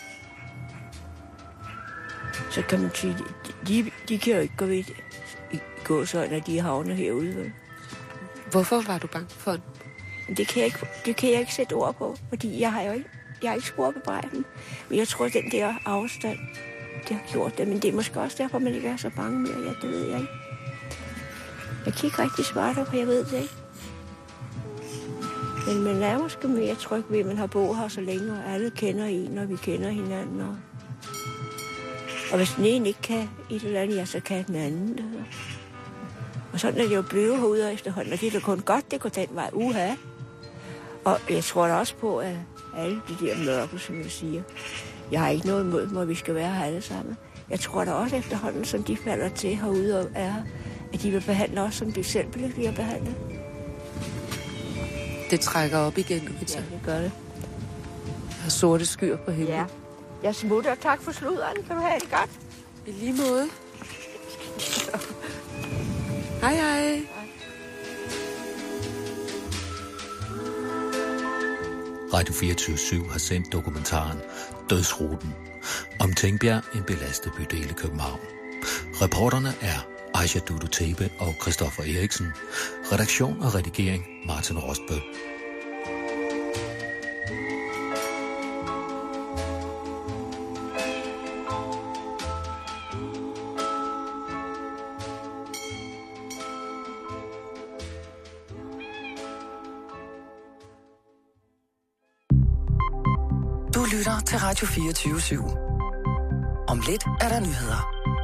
Så kan man sige, de, de, de kan jo ikke gå ved i gå så, når de havner herude. Vel? Hvorfor var du bange for dem? Det kan, jeg ikke, det kan jeg ikke sætte ord på, fordi jeg har jo ikke, jeg har ikke spurgt på brejden. Men jeg tror, at den der afstand, det har gjort det. Men det er måske også derfor, man ikke er så bange mere. Ja, det ved jeg ikke. Jeg kan ikke rigtig svare dig, for jeg ved det ikke. Men man er måske mere tryg ved, at man har boet her så længe, og alle kender en, og vi kender hinanden. Og, og hvis den ene ikke kan et eller andet, ja, så kan den anden det. Og sådan er det jo blevet herude efterhånden, og det er da kun godt, det går den vej uha. Og jeg tror da også på, at alle de der mørke, som jeg siger, jeg har ikke noget imod dem, og vi skal være her alle sammen. Jeg tror da også efterhånden, som de falder til herude og er, at de vil behandle os, som de selv bliver behandlet. Det trækker op igen, Rita. Ja, det gør det. Der er sorte skyer på himlen. Ja. Jeg smutter, og tak for sluderen. Kan du have det godt? I lige måde. Hej, hej. Radio fireogtyve syv har sendt dokumentaren Dødsruten om Tingbjerg, en belastet bydel i København. Reporterne er Aisha Dudu Tebe og Christoffer Eriksen. Redaktion og redigering Martin Rostbø. Du lytter til Radio fireogtyve syv. Om lidt er der nyheder.